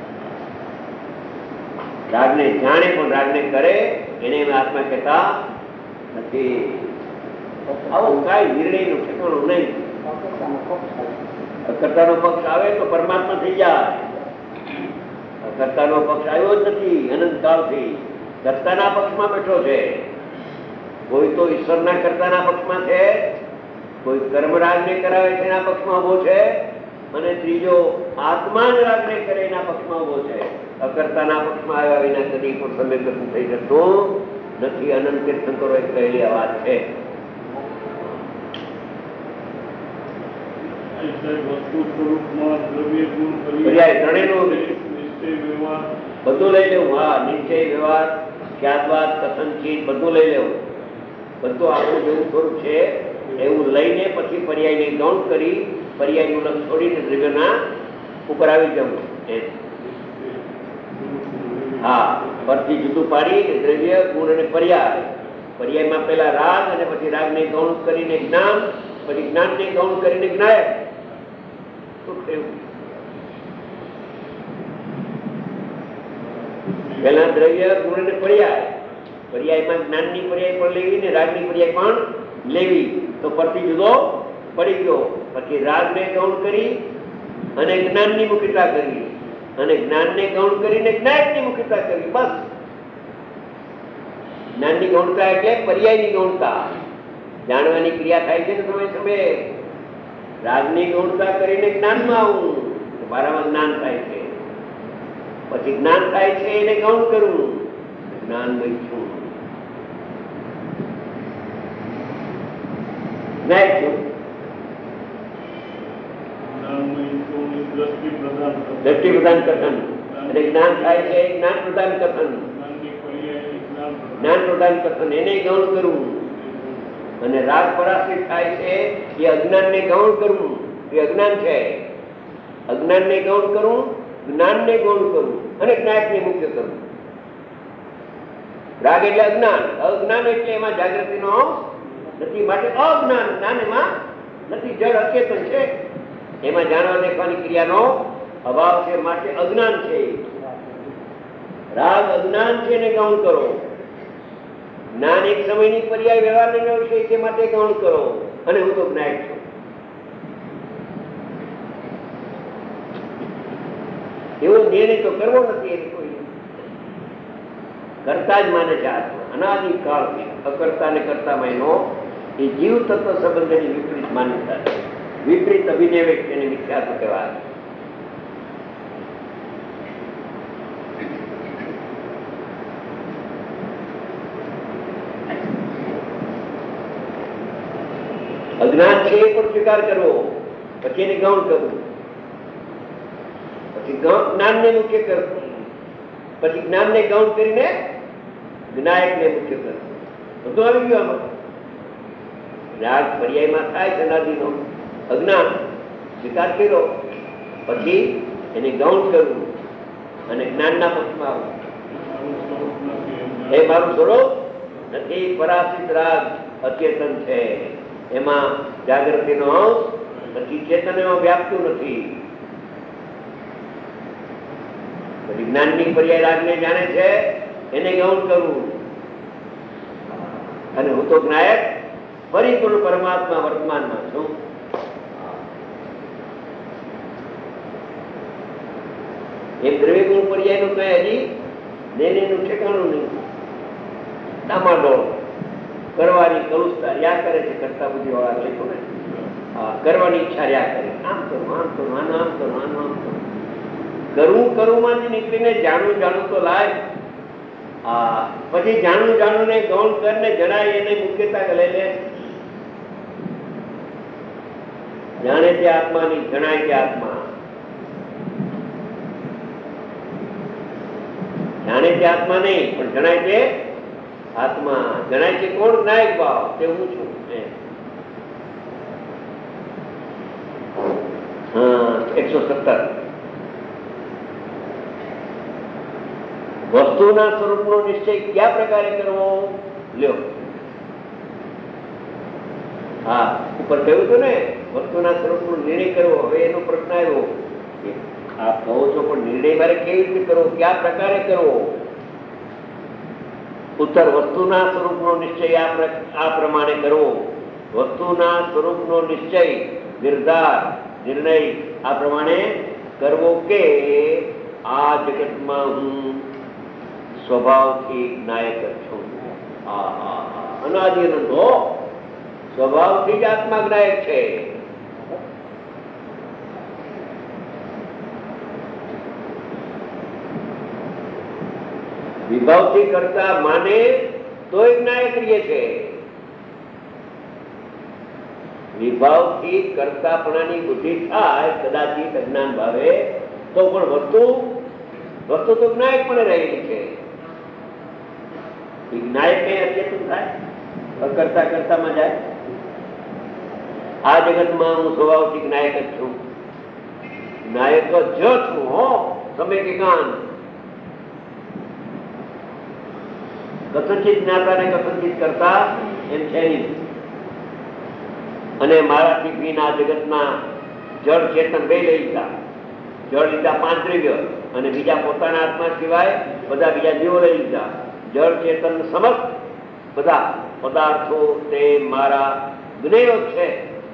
રાગને જાણે પણ રાગને કરે એને આત્મા કહેતા નથી. આવો કઈ નિર્ણય નું ઠેકાણું નહીં. અકર્તાનો પક્ષ આવે તો પરમાત્મા થઈ જાય. અકર્તાનો પક્ષ આવ્યો જ નથી અનંત કાળથી, કર્તાના પક્ષમાં બેઠો છે. કોઈ તો ઈશ્વરના કર્તાના પક્ષમાં છે, કોઈ કર્મરાગને કરાવે છે એના પક્ષમાં ઉભો છે, અને ત્રીજો આત્મા જ રાગને કરે એના પક્ષમાં ઉભો છે. અકર્તાના પક્ષમાં આવ્યા વિના કદી પણ સમ્યક થઈ શકતું નથી. અનંત તીર્થંકરોએ કહેલી આ વાત છે. બધું લઈ લેવું. હા, નિશ્ચય, વ્યવહાર, ખ્યાતવાદ, કથનચિત બધું લઈ લેવું. બધું આપણું જેવું સ્વરૂપ છે એવું લઈને પછી પર્યાયને ગૌણ કરી પર્યાયનું લક્ષ છોડીને દ્રવ્યના ઉપર આવી જવું. હા, પરથી જુદું પાડી દ્રવ્ય, ગુણ અને પર્યાય. પર્યાયમાં પેલા રાગ અને પછી રાગને ગૌણ કરીને જ્ઞાન, પછી જ્ઞાનને ગૌણ કરીને જ્ઞાયક. પેલા દ્રવ્ય, ગુણ અને પર્યાય. પર્યાયમાં જ્ઞાનની પર્યાય પણ લેવી ને રાગની પર્યાય પણ લેવી, તો પરથી જુદો પડી ગયો. પછી રાગને ગૌણ કરી અને જ્ઞાનની મુખ્યતા કરી, અને જ્ઞાનને ગૌણ કરીને જ્ઞાયકની મુખ્યતા કરી. બસ. જ્ઞાનની ગૌણતા એટલે પર્યાયની ગૌણતા. જાણવાની ક્રિયા થાય છે ને સમય સમયે. રાગની ગૌણતા કરીને જ્ઞાનમાં આવું, મારામાં જ્ઞાન થાય છે. પછી જ્ઞાન થાય છે એને ગૌણ કરવું, જ્ઞાન નહીં છું, જ્ઞાયક છું. દ્રષ્ટિ પ્રદાન કથન અને જ્ઞાન થાય છે જ્ઞાન પ્રદાન કથન. જ્ઞાન પ્રદાન કથન એને ગૌણ કરવું. અને રાગ પરાશ્રિત થાય છે એ અજ્ઞાનને ગૌણ કરવું, એ અજ્ઞાન છે. અજ્ઞાનને ગૌણ કરવું, જ્ઞાનને ગૌણ કરવું અને જ્ઞાયકને મુખ્ય કરવું. રાગ એટલે અજ્ઞાન, અજ્ઞાન એટલે એમાં જાગૃતિનો નથી, માટે અજ્ઞાન. જ્ઞાન એમાં નથી, જળ અચેતન છે. એમાં જાણવા દેખવાની ક્રિયાનો અભાવ છે, માટે અજ્ઞાન છે. રાગ અજ્ઞાન છે એને ગૌણ કરો. જ્ઞાન એક સમયની પર્યાય વ્યવહારનો વિષય છે માટે ગૌણ કરો. અને હું તો જ્ઞાયક છું. એવો નિર્ણય તો કરવો નથી. એને કોઈ કરતા જ માને છે આત્મા અનાદિકાળથી. અકર્તા ને કરતામાં એનો એ જીવ તત્વ સંબંધની વિપરીત માન્યતા છે. વિપરીત અભિનય તેને મિથ્યાત્વ કહેવાય. અજ્ઞાન છે એ પણ સ્વીકાર કરવો, પછી એને ગૌણ કરવું, પછી જ્ઞાનને મુખ્ય કરવું, પછી જ્ઞાનને ગૌણ કરીને જ્ઞાયકને મુખ્ય કરવું. બધું આવી ગયું આમાં. રાગ પર્યાયમાં થાય અનાદિનો અજ્ઞાન સ્વીકાર કર્યો, પછી એને ગૌણ કરવું અને જ્ઞાનના પક્ષમાં આવવું. એ મારું સ્વરૂપ નથી, પરાશ્રિત રાગ અચેતન છે. એમાં જાગૃતિનો અંશ પછી ચેતન એમાં વ્યાપતું નથી. પછી જ્ઞાનની પર્યાય રાગને જાણે છે એને ગૌણ કરવું. અને હું તો જ્ઞાયક પરિપૂર્ણ પરમાત્મા વર્તમાનમાં છું. એ દ્રવ્ય ગુણ પર્યાય નું કઈ હજી દેનેનું ઠેકાણું નહીં. ડામાડોળ કરવાની કલુષતા રહ્યા કરે છે. કરતા બુદ્ધિ વાળા છે ને, કરવાની ઈચ્છા રહ્યા કરે. આમ કરું, આમ કરું, આનું આમ કરું, આનું આમ કરું. કરવું કરવું માંથી નીકળીને જાણવું જાણવું તો લાય. પછી જાણવું જાણવું ને ગૌણ કરીને જણાય એને મુખ્યતા લઈ લે. જાણે તે આત્મા નહીં, જણાય તે આત્મા. જાણે તે આત્મા નહીં પણ જણાય તે આત્મા. જણાય છે કોણ? જ્ઞાયક ભાવ, તે હું છું. હા, એકસો સત્તર. વસ્તુના સ્વરૂપનો નિશ્ચય કયા પ્રકારે કરવો? લ્યો, હા, ઉપર કહ્યું હતું ને વસ્તુના સ્વરૂપનો નિર્ણય કરવો. હવે એનો પ્રશ્ન આવ્યો, આપ કહો છો પણ નિર્ણય મારે કેવી રીતે કરવો, કયા પ્રકારે કરવો? ઉત્તર, વસ્તુના સ્વરૂપનો નિશ્ચય આ પ્રમાણે કરવો. વસ્તુના સ્વરૂપનો નિશ્ચય, નિર્ધાર, નિર્ણય આ પ્રમાણે કરવો કે આ જગતમાં હું સ્વભાવથી નાયક છું. અનાદિ અનંતો સ્વભાવથી જ આત્મા જ્ઞાયક છે. વિભાવથી કરતા માને તોય જ્ઞાયક રહીએ છે. વિભાવથી કરતાપણાની બુદ્ધિ થાય કદાચિત અજ્ઞાન ભાવે તો પણ વસ્તુ વસ્તુ તો જ્ઞાયક પણ રહેલી છે. જ્ઞાયક કઈ અચેતન થાય, કરતા કરતામાં જાય. આ જગતમાં હું સ્વભાવથી જ્ઞાયક જ છું, જ્ઞાયક જ છું. હો તમે કે કાન કથનચિત જ્ઞાતા ને કથનચિત કરતા એમ છે નહીં. અને મારાથી પીના જગતના જળ ચેતન બે લઈ લીધા. જળ લીધા પાંચ દ્રવ્ય અને બીજા પોતાના આત્મા સિવાય બધા બીજા જીવો લઈ લીધા. જળ ચેતન સમસ્ત બધા પદાર્થો તે મારા જ્ઞેયો છે.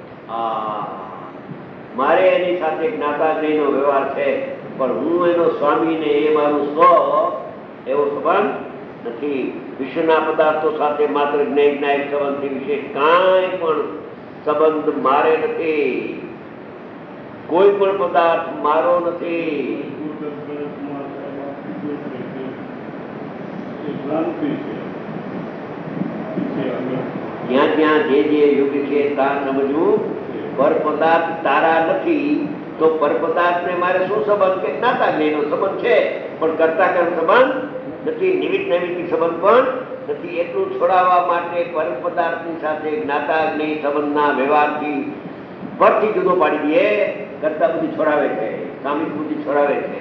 મારે એની સાથે જ્ઞાતા જ્ઞેયનો વ્યવહાર છે, પણ હું એનો સ્વામી ને એ મારું સ્વ એવો સંબંધ નથી. વિશ્વના પદાર્થો સાથે માત્ર જ્ઞેય જ્ઞાયક સંબંધથી વિશેષ કાંઈ પણ સંબંધ મારે નથી. કોઈ પણ પદાર્થ મારો નથી. જ્યાં જ્યાં જે જે યુગ છે ત્યાં સમજવું પર પદાર્થ તારા નથી તો પર પદાર્થ ને મારે શું સંબંધ? કે જ્ઞાતા જ્ઞેયનો સંબંધ છે, પણ કરતા કર્મ સંબંધ નથી, નિમિત્ત નૈમિત્તિક સંબંધ પણ નથી. એટલું છોડાવવા માટે પર પદાર્થની સાથે જ્ઞાતા જ્ઞેય સંબંધના વ્યવહારથી પરથી જુદો પાડી દઈએ. કરતા બુદ્ધિ છોડાવે છે, સામિક બુદ્ધિ છોડાવે છે.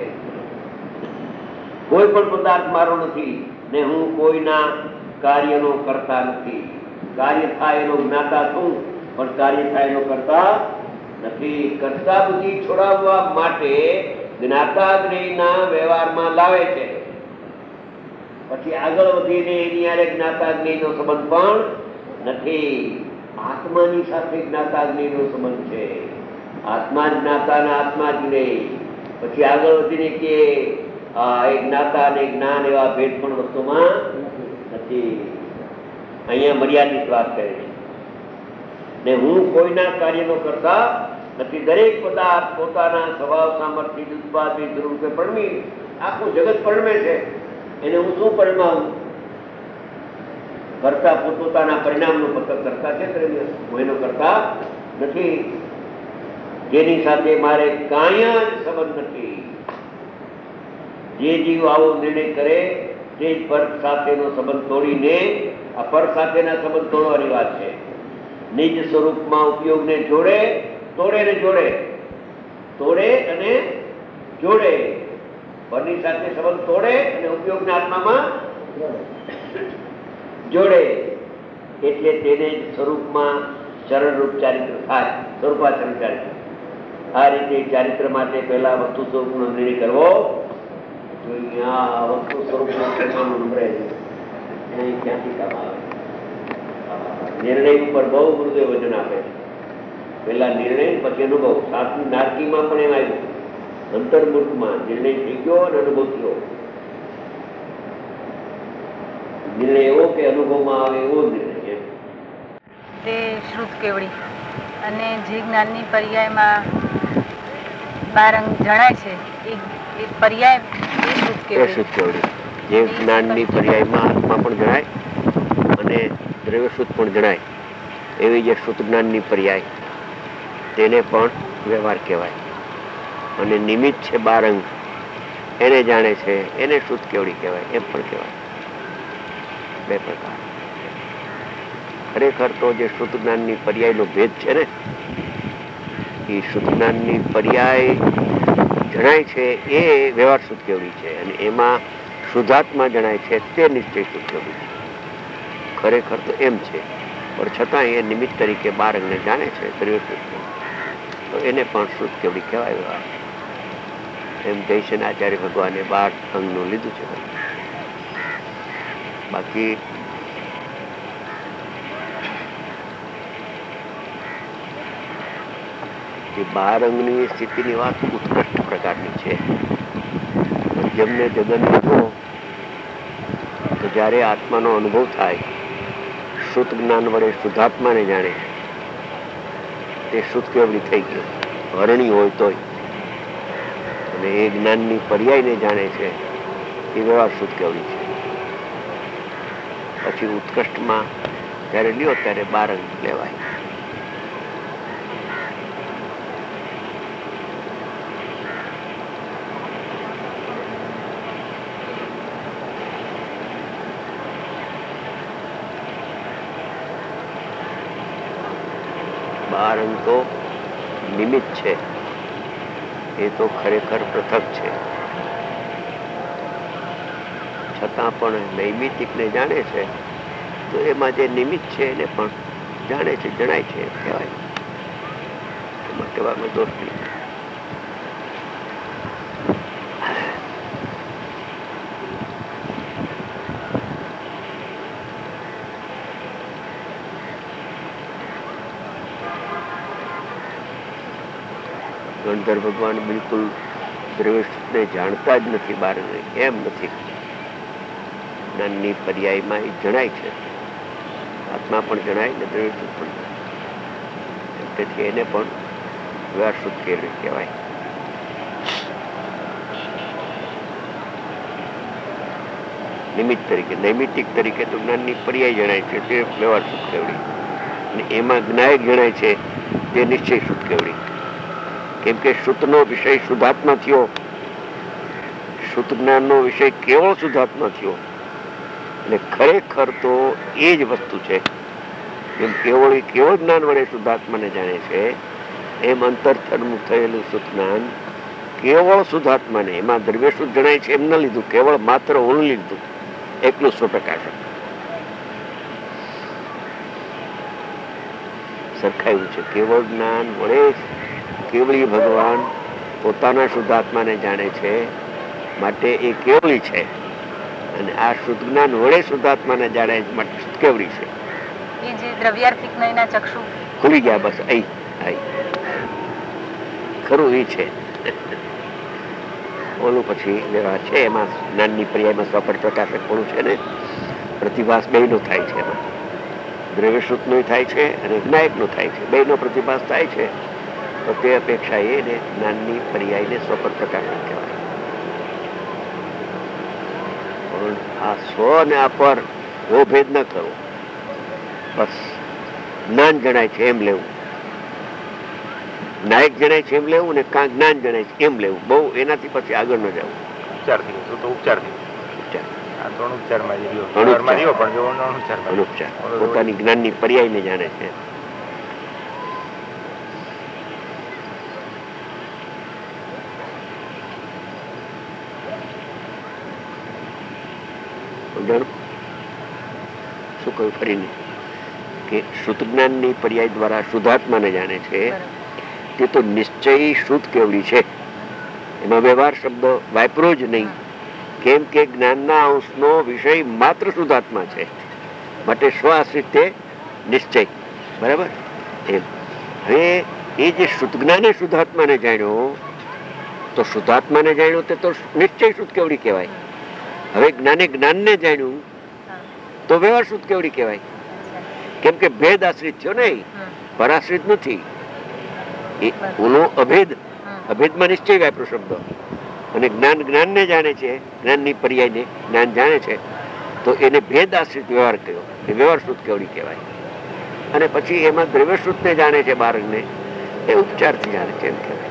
કોઈ પણ પદાર્થ મારો નથી ને હું કોઈના કાર્યનો કરતા નથી. કાર્ય થાય એનો જ્ઞાતા છું, પણ કાર્ય થાય એનો કરતા નથી. કરતા બુદ્ધિ છોડાવવા માટે જ્ઞાતા જ્ઞેયના વ્યવહારમાં લાવે છે. પછી આગળ વધીને એની યારે જ્ઞાતા જ્ઞેયનો સંબંધ પણ નથી. આત્માની સાથે જ્ઞાતા જ્ઞેયનો સંબંધ છે. આત્મા જ જ્ઞાતા ને આત્મા જ જ્ઞેય. પછી આગળ વધીને કે એ જ્ઞાતા અને જ્ઞાન એવા ભેદ પણ વસ્તુમાં નથી. અહીંયા મર્યાદિત વાત કરે છે ને હું કોઈના કાર્યનો કરતા નથી. દરેક પદાર્થ પોતાના સ્વભાવ સામર્થ્ય ઉત્પાદિત રૂપે પરમી આખું જગત પરમે છે. એને હું શું પરિણામ કરતા પોતાના પરિણામનું પતન કરતા છે, હું એનો કરતા નથી. જેની સાથે મારે કાંઈ જ સંબંધ નથી. જે જીવ આવો નિર્ણય કરે તે જ પર સાથેનો સંબંધ તોડીને આ પર સાથેના સંબંધ તોડવાની વાત છે. નિજ સ્વરૂપમાં ઉપયોગને જોડે, તોડે ને જોડે, તોડે અને જોડે. પરની સાથે સંબંધ તોડે અને ઉપયોગના આત્મામાં જોડે. એટલે તેને જ સ્વરૂપમાં ચરણરૂપ ચારિત્ર થાય. સ્વરૂપાચરણ ચારિત્ર. આ રીતે ચારિત્ર માટે પહેલા વસ્તુ સ્વરૂપનો નિર્ણય કરવો જોઈએ. આ વસ્તુ સ્વરૂપનો ક્યાંથી કામ આવે? નિર્ણય ઉપર બહુ ગુરુદેવ વચન આપે છે. પહેલા નિર્ણય પછી અનુભવ. સાતમી નારકીમાં પણ એમ આવ્યું, અંતર્મુખમાં નિર્ણય થઈ ગયો અને અનુભવ થયો. નિર્ણય એવો કે અનુભવમાં આવે એવો નિર્ણય. તે શ્રુત કેવડી અને જે જ્ઞાનની પર્યાયમાં બાર અંગ જણાય છે એ પર્યાય એ શ્રુત કેવડી. જે જ્ઞાનની પર્યાયમાં આત્મા પણ જણાય અને દ્રવ્ય શ્રુત પણ જણાય એવી જે શ્રુત જ્ઞાનની પર્યાય તેને પણ વ્યવહાર કહેવાય. અને નિમિત્ત છે બાર અંગ, એને જાણે છે, એને શુદ્ધ કેવડી કહેવાય, એમ પણ કહેવાય. બે પ્રકાર. ખરેખર તો જે શુદ્ધ જ્ઞાનની પર્યાયનો ભેદ છે ને, એ શુદ્ધ જ્ઞાનની પર્યાય જણાય છે એ વ્યવહાર શુદ્ધ કેવડી છે, અને એમાં શુદ્ધાત્મા જણાય છે તે નિશ્ચય શુદ્ધ કેવડી છે. ખરેખર તો એમ છે, પણ છતાં એ નિમિત્ત તરીકે બાર અંગને જાણે છે, તો એને પણ શુદ્ધ કેવડી કહેવાય વ્યવહાર. એમ જયસેન આચાર્ય ભગવાને બાર અંગનું લીધું છે. બાકી જે બાર અંગની સ્થિતિની વાત ઉત્કૃષ્ટ પ્રકારની છે. જેમને જગન હતો તો જ્યારે આત્માનો અનુભવ થાય, શુદ્ધ જ્ઞાન વડે શુદ્ધાત્માને જાણે, તે શુદ્ધ કેવડી થઈ ગયો, હરણી હોય તોય. અને એ જ્ઞાનની પર્યાયને જાણે છે એ વ્યવહાર શુદ્ધ કેવડી છે. પછી ઉત્કૃષ્ટમાં જ્યારે લ્યો ત્યારે બાર અંગ લેવાય. બાર અંગ તો નિમિત્ત છે, એ તો ખરેખર પૃથક છે. છતાં પણ નૈમિતિકને જાણે છે, તો એમાં જે નિમિત્ત છે એને પણ જાણે છે, જણાય છે, કહેવાય. એમાં કહેવામાં દોષ નહીં. ગણધર ભગવાન બિલકુલ દ્રવ્યને જાણતા જ નથી, બાર એમ નથી. જ્ઞાનની પર્યાયમાં એ જણાય છે, આત્મા પણ જણાય ને દ્રવ્ય પણ જણાય. તેથી એને પણ વ્યવહાર શુદ્ધ કેવડી કહેવાય. નિમિત્ત તરીકે, નૈમિતિક તરીકે તો જ્ઞાનની પર્યાય જણાય છે તે વ્યવહાર શુદ્ધ કેવડી, અને એમાં જ્ઞાયક જણાય છે તે નિશ્ચય શુદ્ધ કેવડી. કેમ કે શુદ્ધનો વિષય શુદ્ધાત્મા થયો, શુદ્ધ જ્ઞાનનો વિષય કેવળ શુદ્ધાત્મા થયો. એટલે ખરેખર તો એ જ વસ્તુ છે. એમ કેવળ કેવળ જ્ઞાન વડે શુદ્ધાત્માને જાણે છે, એમ અંતરથનું થયેલું શુદ્ધ જ્ઞાન કેવળ શુદ્ધાત્માને, એમાં દ્રવ્ય શુદ્ધ જણાય છે એમ ન લીધું, કેવળ માત્ર ઓળું લીધું, એકલું સ્વપ્રકાશક સરખાયું છે. કેવળ જ્ઞાન વડે કેવળી ભગવાન પોતાના શુદ્ધાત્માને જાણે છે, માટે એ કેવળી છે. અને આ શુદ્ધ જ્ઞાન વડે શુદ્ધાત્માને જાણે માટે કેવળી છે. એ જે દ્રવ્યાર્થિક નયના ચક્ષુ ખુલી ગયા, બસ આઈ આઈ ખરું એ છે. ઓલું પછી વ્યવહાર છે, એમાં જ્ઞાનની પર્યાયમાં સ્વપર પ્રકાશક પણ છે ને, પ્રતિભાસ બે નો થાય છે. એમાં દ્રવ્ય શુદ્ધ નો થાય છે અને જ્ઞાયક નો થાય છે. બે નો પ્રતિભાસ થાય છે, તો તે અપેક્ષા એને જ્ઞાનની પર્યાયને સ્વપર પ્રકાશક કહેવાય. પણ આ સ્વ અને આ પર એવો ભેદ ન કરવો. બસ જ્ઞાન જણાય છે એમ લેવું, નાયક જણાય છે એમ લેવું, ને કાં જ્ઞાન જણાય છે એમ લેવું. બહુ એનાથી પછી આગળ ન જવું. ઉપચાર થઈ ગયો તો ઉપચાર થઈ ઉપચાર આ ત્રણ ઉપચારમાં જ રહ્યો. અનુપચાર. વ્યવહારમાં રહ્યો પણ જો અનુપચારમાં રહ્યો. અનુપચાર પોતાની જ્ઞાનની પર્યાયને જાણે છે. શું કહ્યું ફરીને કે શુદ્ધ જ્ઞાનની પર્યાય દ્વારા શુદ્ધાત્માને જાણે છે, તે તો નિશ્ચય શુદ્ધ કેવડી છે. એમાં વ્યવહાર શબ્દ વાપરો જ નહીં. કેમ કે જ્ઞાનના અંશનો વિષય માત્ર શુદ્ધાત્મા છે, માટે સ્વ આશ્રિત તે નિશ્ચય. બરાબર. એમ હવે એ જે શુદ્ધ જ્ઞાને શુદ્ધાત્માને જાણ્યો, તો શુદ્ધાત્માને જાણ્યો તે તો નિશ્ચય શુદ્ધ કેવડી કહેવાય. હવે જ્ઞાને જ્ઞાનને જાણ્યું તો વ્યવહાર શુદ્ધ કેવડી કહેવાય. કેમ કે ભેદ આશ્રિત થયો ને, પરાશ્રિત નથી. એ ઓલો અભેદ, અભેદમાં નિશ્ચય વાપરો શબ્દ. અને જ્ઞાન જ્ઞાનને જાણે છે, જ્ઞાનની પર્યાયને જ્ઞાન જાણે છે, તો એને ભેદ આશ્રિત વ્યવહાર કહ્યો, એ વ્યવહાર શુદ્ધ કેવડી કહેવાય. અને પછી એમાં દ્રવ્ય શુદ્ધને જાણે છે બાળકને, એ ઉપચારથી જાણે છે એમ કહેવાય.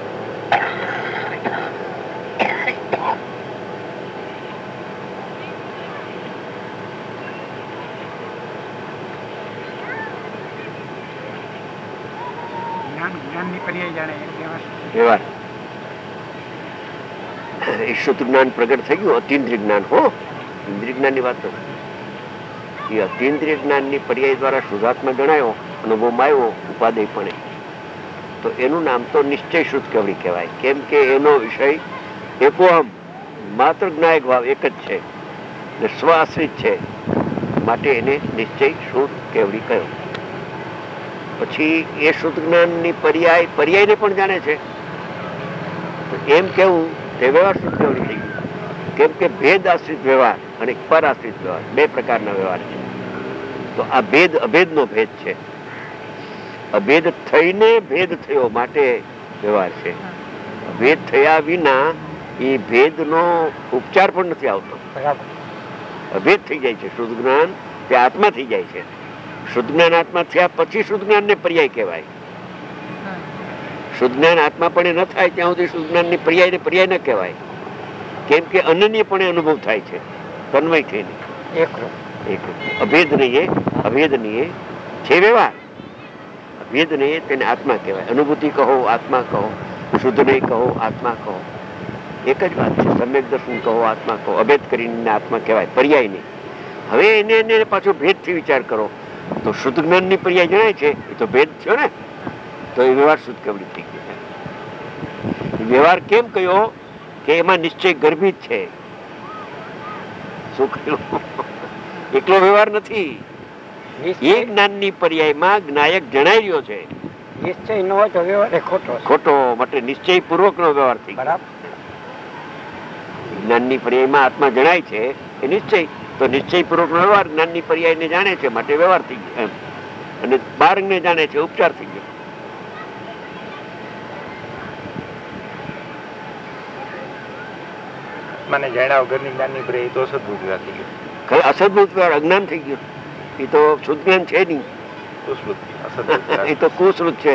વ્યવહાર એ શુદ્ધ જ્ઞાન પ્રગટ થઈ ગયું. અતિન્દ્રિય જ્ઞાન, હો, ઇન્દ્રિય જ્ઞાન ની વાત નથી. એ અતિન્દ્રિય જ્ઞાન ની પર્યાય દ્વારા શુદ્ધાત્મા ગણાયો, અનુભવમાં આવ્યો ઉપાદેયપણે, તો એનું નામ તો નિશ્ચય શુદ્ધ કેવડી કહેવાય. કેમ કે એનો વિષય એકોહમ માત્ર જ્ઞાયક ભાવ એક જ છે ને સ્વ આશ્રિત છે, માટે એને નિશ્ચય શુદ્ધ કેવડી કહ્યો. પછી એ શુદ્ધ જ્ઞાન ની પર્યાય પર્યાયને પણ જાણે છે, તો એમ કેવું તે વ્યવહાર શુદ્ધ કેવડી થઈ ગયું. કેમ કે ભેદ આશ્રિત વ્યવહાર અને પર આશ્રિત વ્યવહાર બે પ્રકારના વ્યવહાર છે. તો આ ભેદ અભેદ નો ભેદ છે. અભેદ થઈને ભેદ થયો માટે વ્યવહાર છે. ભેદ થયા વિના એ ભેદ નો ઉપચાર પણ નથી આવતો. અભેદ થઈ જાય છે. શુદ્ધ જ્ઞાન તે આત્મા થઈ જાય છે. શુદ્ધ જ્ઞાન આત્મા થયા પછી શુદ્ધ જ્ઞાન ને પર્યાય કહેવાય. શુદ્ધ જ્ઞાન આત્મા પણ ન થાય ત્યાં સુધી શુદ્ધ જ્ઞાન ની પર્યાય ને પર્યાય ન કહેવાય. કેમ કે અનન્યપણે અનુભવ થાય છે તન્મય થઈને. અભેદ નહીં, અભેદ નહીં છે વ્યવહાર. અભેદ નહીં તેને આત્મા કહેવાય. અનુભૂતિ કહો, આત્મા કહો, શુદ્ધ નહીં કહો, આત્મા કહો, એક જ વાત છે. સમ્યક દર્શન કહો, આત્મા કહો, અભેદ કરીને આત્મા કહેવાય, પર્યાય નહીં. હવે એને એને પાછો ભેદ થી વિચાર કરો તો શુદ્ધ જ્ઞાન ની પર્યાય જણાય છે, એ તો ભેદ થયો ને, તો એ વ્યવહાર શુદ્ધ કેવડી થઈ ગયો. વ્યવહાર કેમ કયો કે એમાં નિશ્ચય ગર્ભિત છે. શું કહ્યું? એકલો વ્યવહાર નથી. એ જ્ઞાન ની પર્યાયમાં જ્ઞાયક જણાઈ રહ્યો છે. નિશ્ચય ન હોય તો વ્યવહાર ખોટો ખોટો માટે નિશ્ચય પૂર્વક નો વ્યવહાર થઈ ગયો. જ્ઞાન ની પર્યાયમાં આત્મા જણાય છે એ નિશ્ચય, તો નિશ્ચય પૂર્વક નો વ્યવહાર જ્ઞાન ની પર્યાય ને જાણે છે માટે વ્યવહાર થઈ ગયો એમ. અને બાર ને જાણે છે ઉપચાર થઈ ગયો. મને જાણ્યા વગરની જ્ઞાનની પર્યાય તો અસદભૂત વ્યવહાર થઈ ગયો. ખરે અસદભૂત વ્યવહાર અજ્ઞાન થઈ ગયું. એ તો શુદ્ધ જ્ઞાન છે નહીં, એ તો કુશ્રુત છે.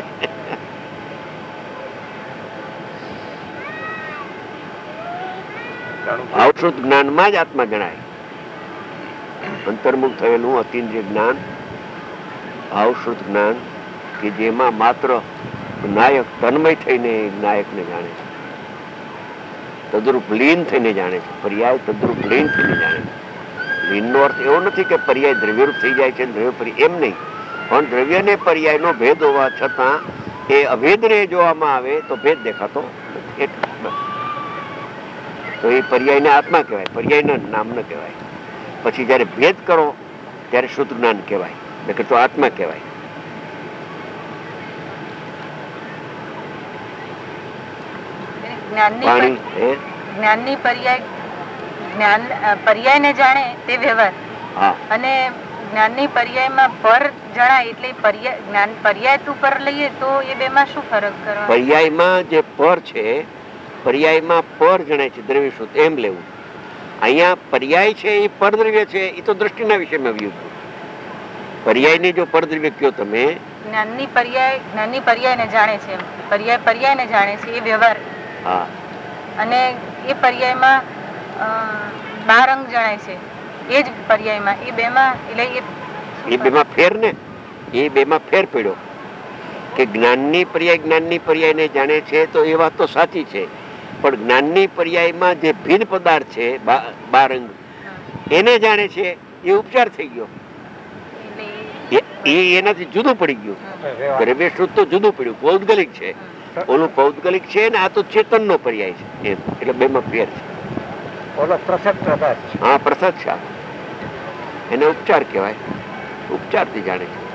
ભાવશ્રુત જ્ઞાન માં જ આત્મા ગણાય. અંતર્મુખ થયેલું અતિન્દ્રિય જ્ઞાન, ભાવશ્રુત જ્ઞાન કે જેમાં માત્ર નાયક તન્મય થઈને નાયક ને જાણે છે, તદ્રુપ લીન થઈને જાણે છે. પર્યાય તદ્રુપ લીન થઈને જાણે છે. લીન નો અર્થ એવો નથી કે પર્યાય દ્રવ્યરૂપ થઈ જાય છે, દ્રવ્ય પર્યાય એમ નહીં, પણ દ્રવ્ય ને પર્યાય નો ભેદ હોવા છતાં એ અભેદ ને જોવામાં આવે તો ભેદ દેખાતો નથી. તો એ પર્યાય ને આત્મા કહેવાય, પર્યાય નામ ન કહેવાય. પછી જયારે ભેદ કરો ત્યારે શુદ્ધ જ્ઞાન કહેવાય, નકર તો આત્મા કહેવાય. પાણી જ્ઞાનની પર્યાય જ્ઞાન પર્યાયને જાણે તે વ્યવહાર, અને જ્ઞાનની પર્યાયમાં પર જણાય એટલે પર્યાય જ્ઞાન પર્યાય તું પર લઈએ તો એ બેમાં શું ફરક કરવા? પર્યાયમાં જે પર છે, પર્યાયમાં પર જણાય છે દ્રવ્ય શુદ્ધ એમ લેવું. અહીંયા પર્યાય છે એ પરદ્રવ્ય છે, એ તો દ્રષ્ટિના વિષયમાં આવ્યું. પર્યાય ને જો પરદ્રવ્ય કયો તમે, જ્ઞાનની પર્યાય જ્ઞાનની પર્યાયને જાણે છે, પર્યાય પર્યાયને જાણે છે એ વ્યવહાર. હા, અને એ પર્યાયમાં બાર અંગ જણાય છે એ જ પર્યાયમાં. એ બેમાં એટલે એ બેમાં ફેર ને, એ બેમાં ફેર પડ્યો કે જ્ઞાનની પર્યાય જ્ઞાનની પર્યાયને જાણે છે, તો એ વાત તો સાચી છે. પણ જ્ઞાનની પર્યાયમાં જે ભિન્ન પદાર્થ છે બાર અંગ એને જાણે છે એ ઉપચાર થઈ ગયો, એ એનાથી જુદું પડી ગયું. દ્રવ્ય શુદ્ધ તો જુદું પડ્યું, પૌદ્ગલિક છે. ઓલું પૌદ્ગલિક છે ને આ તો ચેતન નો પર્યાય છે એમ. એટલે બે માં ફેર છે. હા, પ્રસાદ છે, એને ઉપચાર કહેવાય. ઉપચાર થી જાણે છે.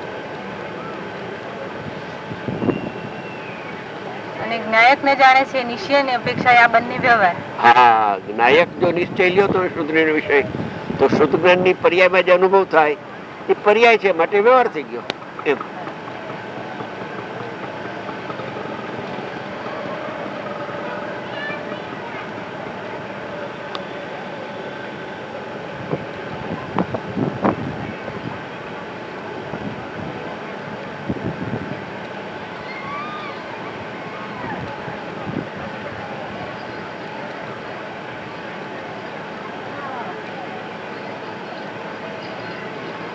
અને જ્ઞાયક ને જાણે છે નિશ્ચય ની અપેક્ષા આ બંને વ્યવહાર. હા, જ્ઞાયક જો નિશ્ચય લ્યો તો શુદ્ધ વિષય, તો શુદ્ધ જ્ઞાન ની પર્યાયમાં જે અનુભવ થાય એ પર્યાય છે માટે વ્યવહાર થઈ ગયો એમ.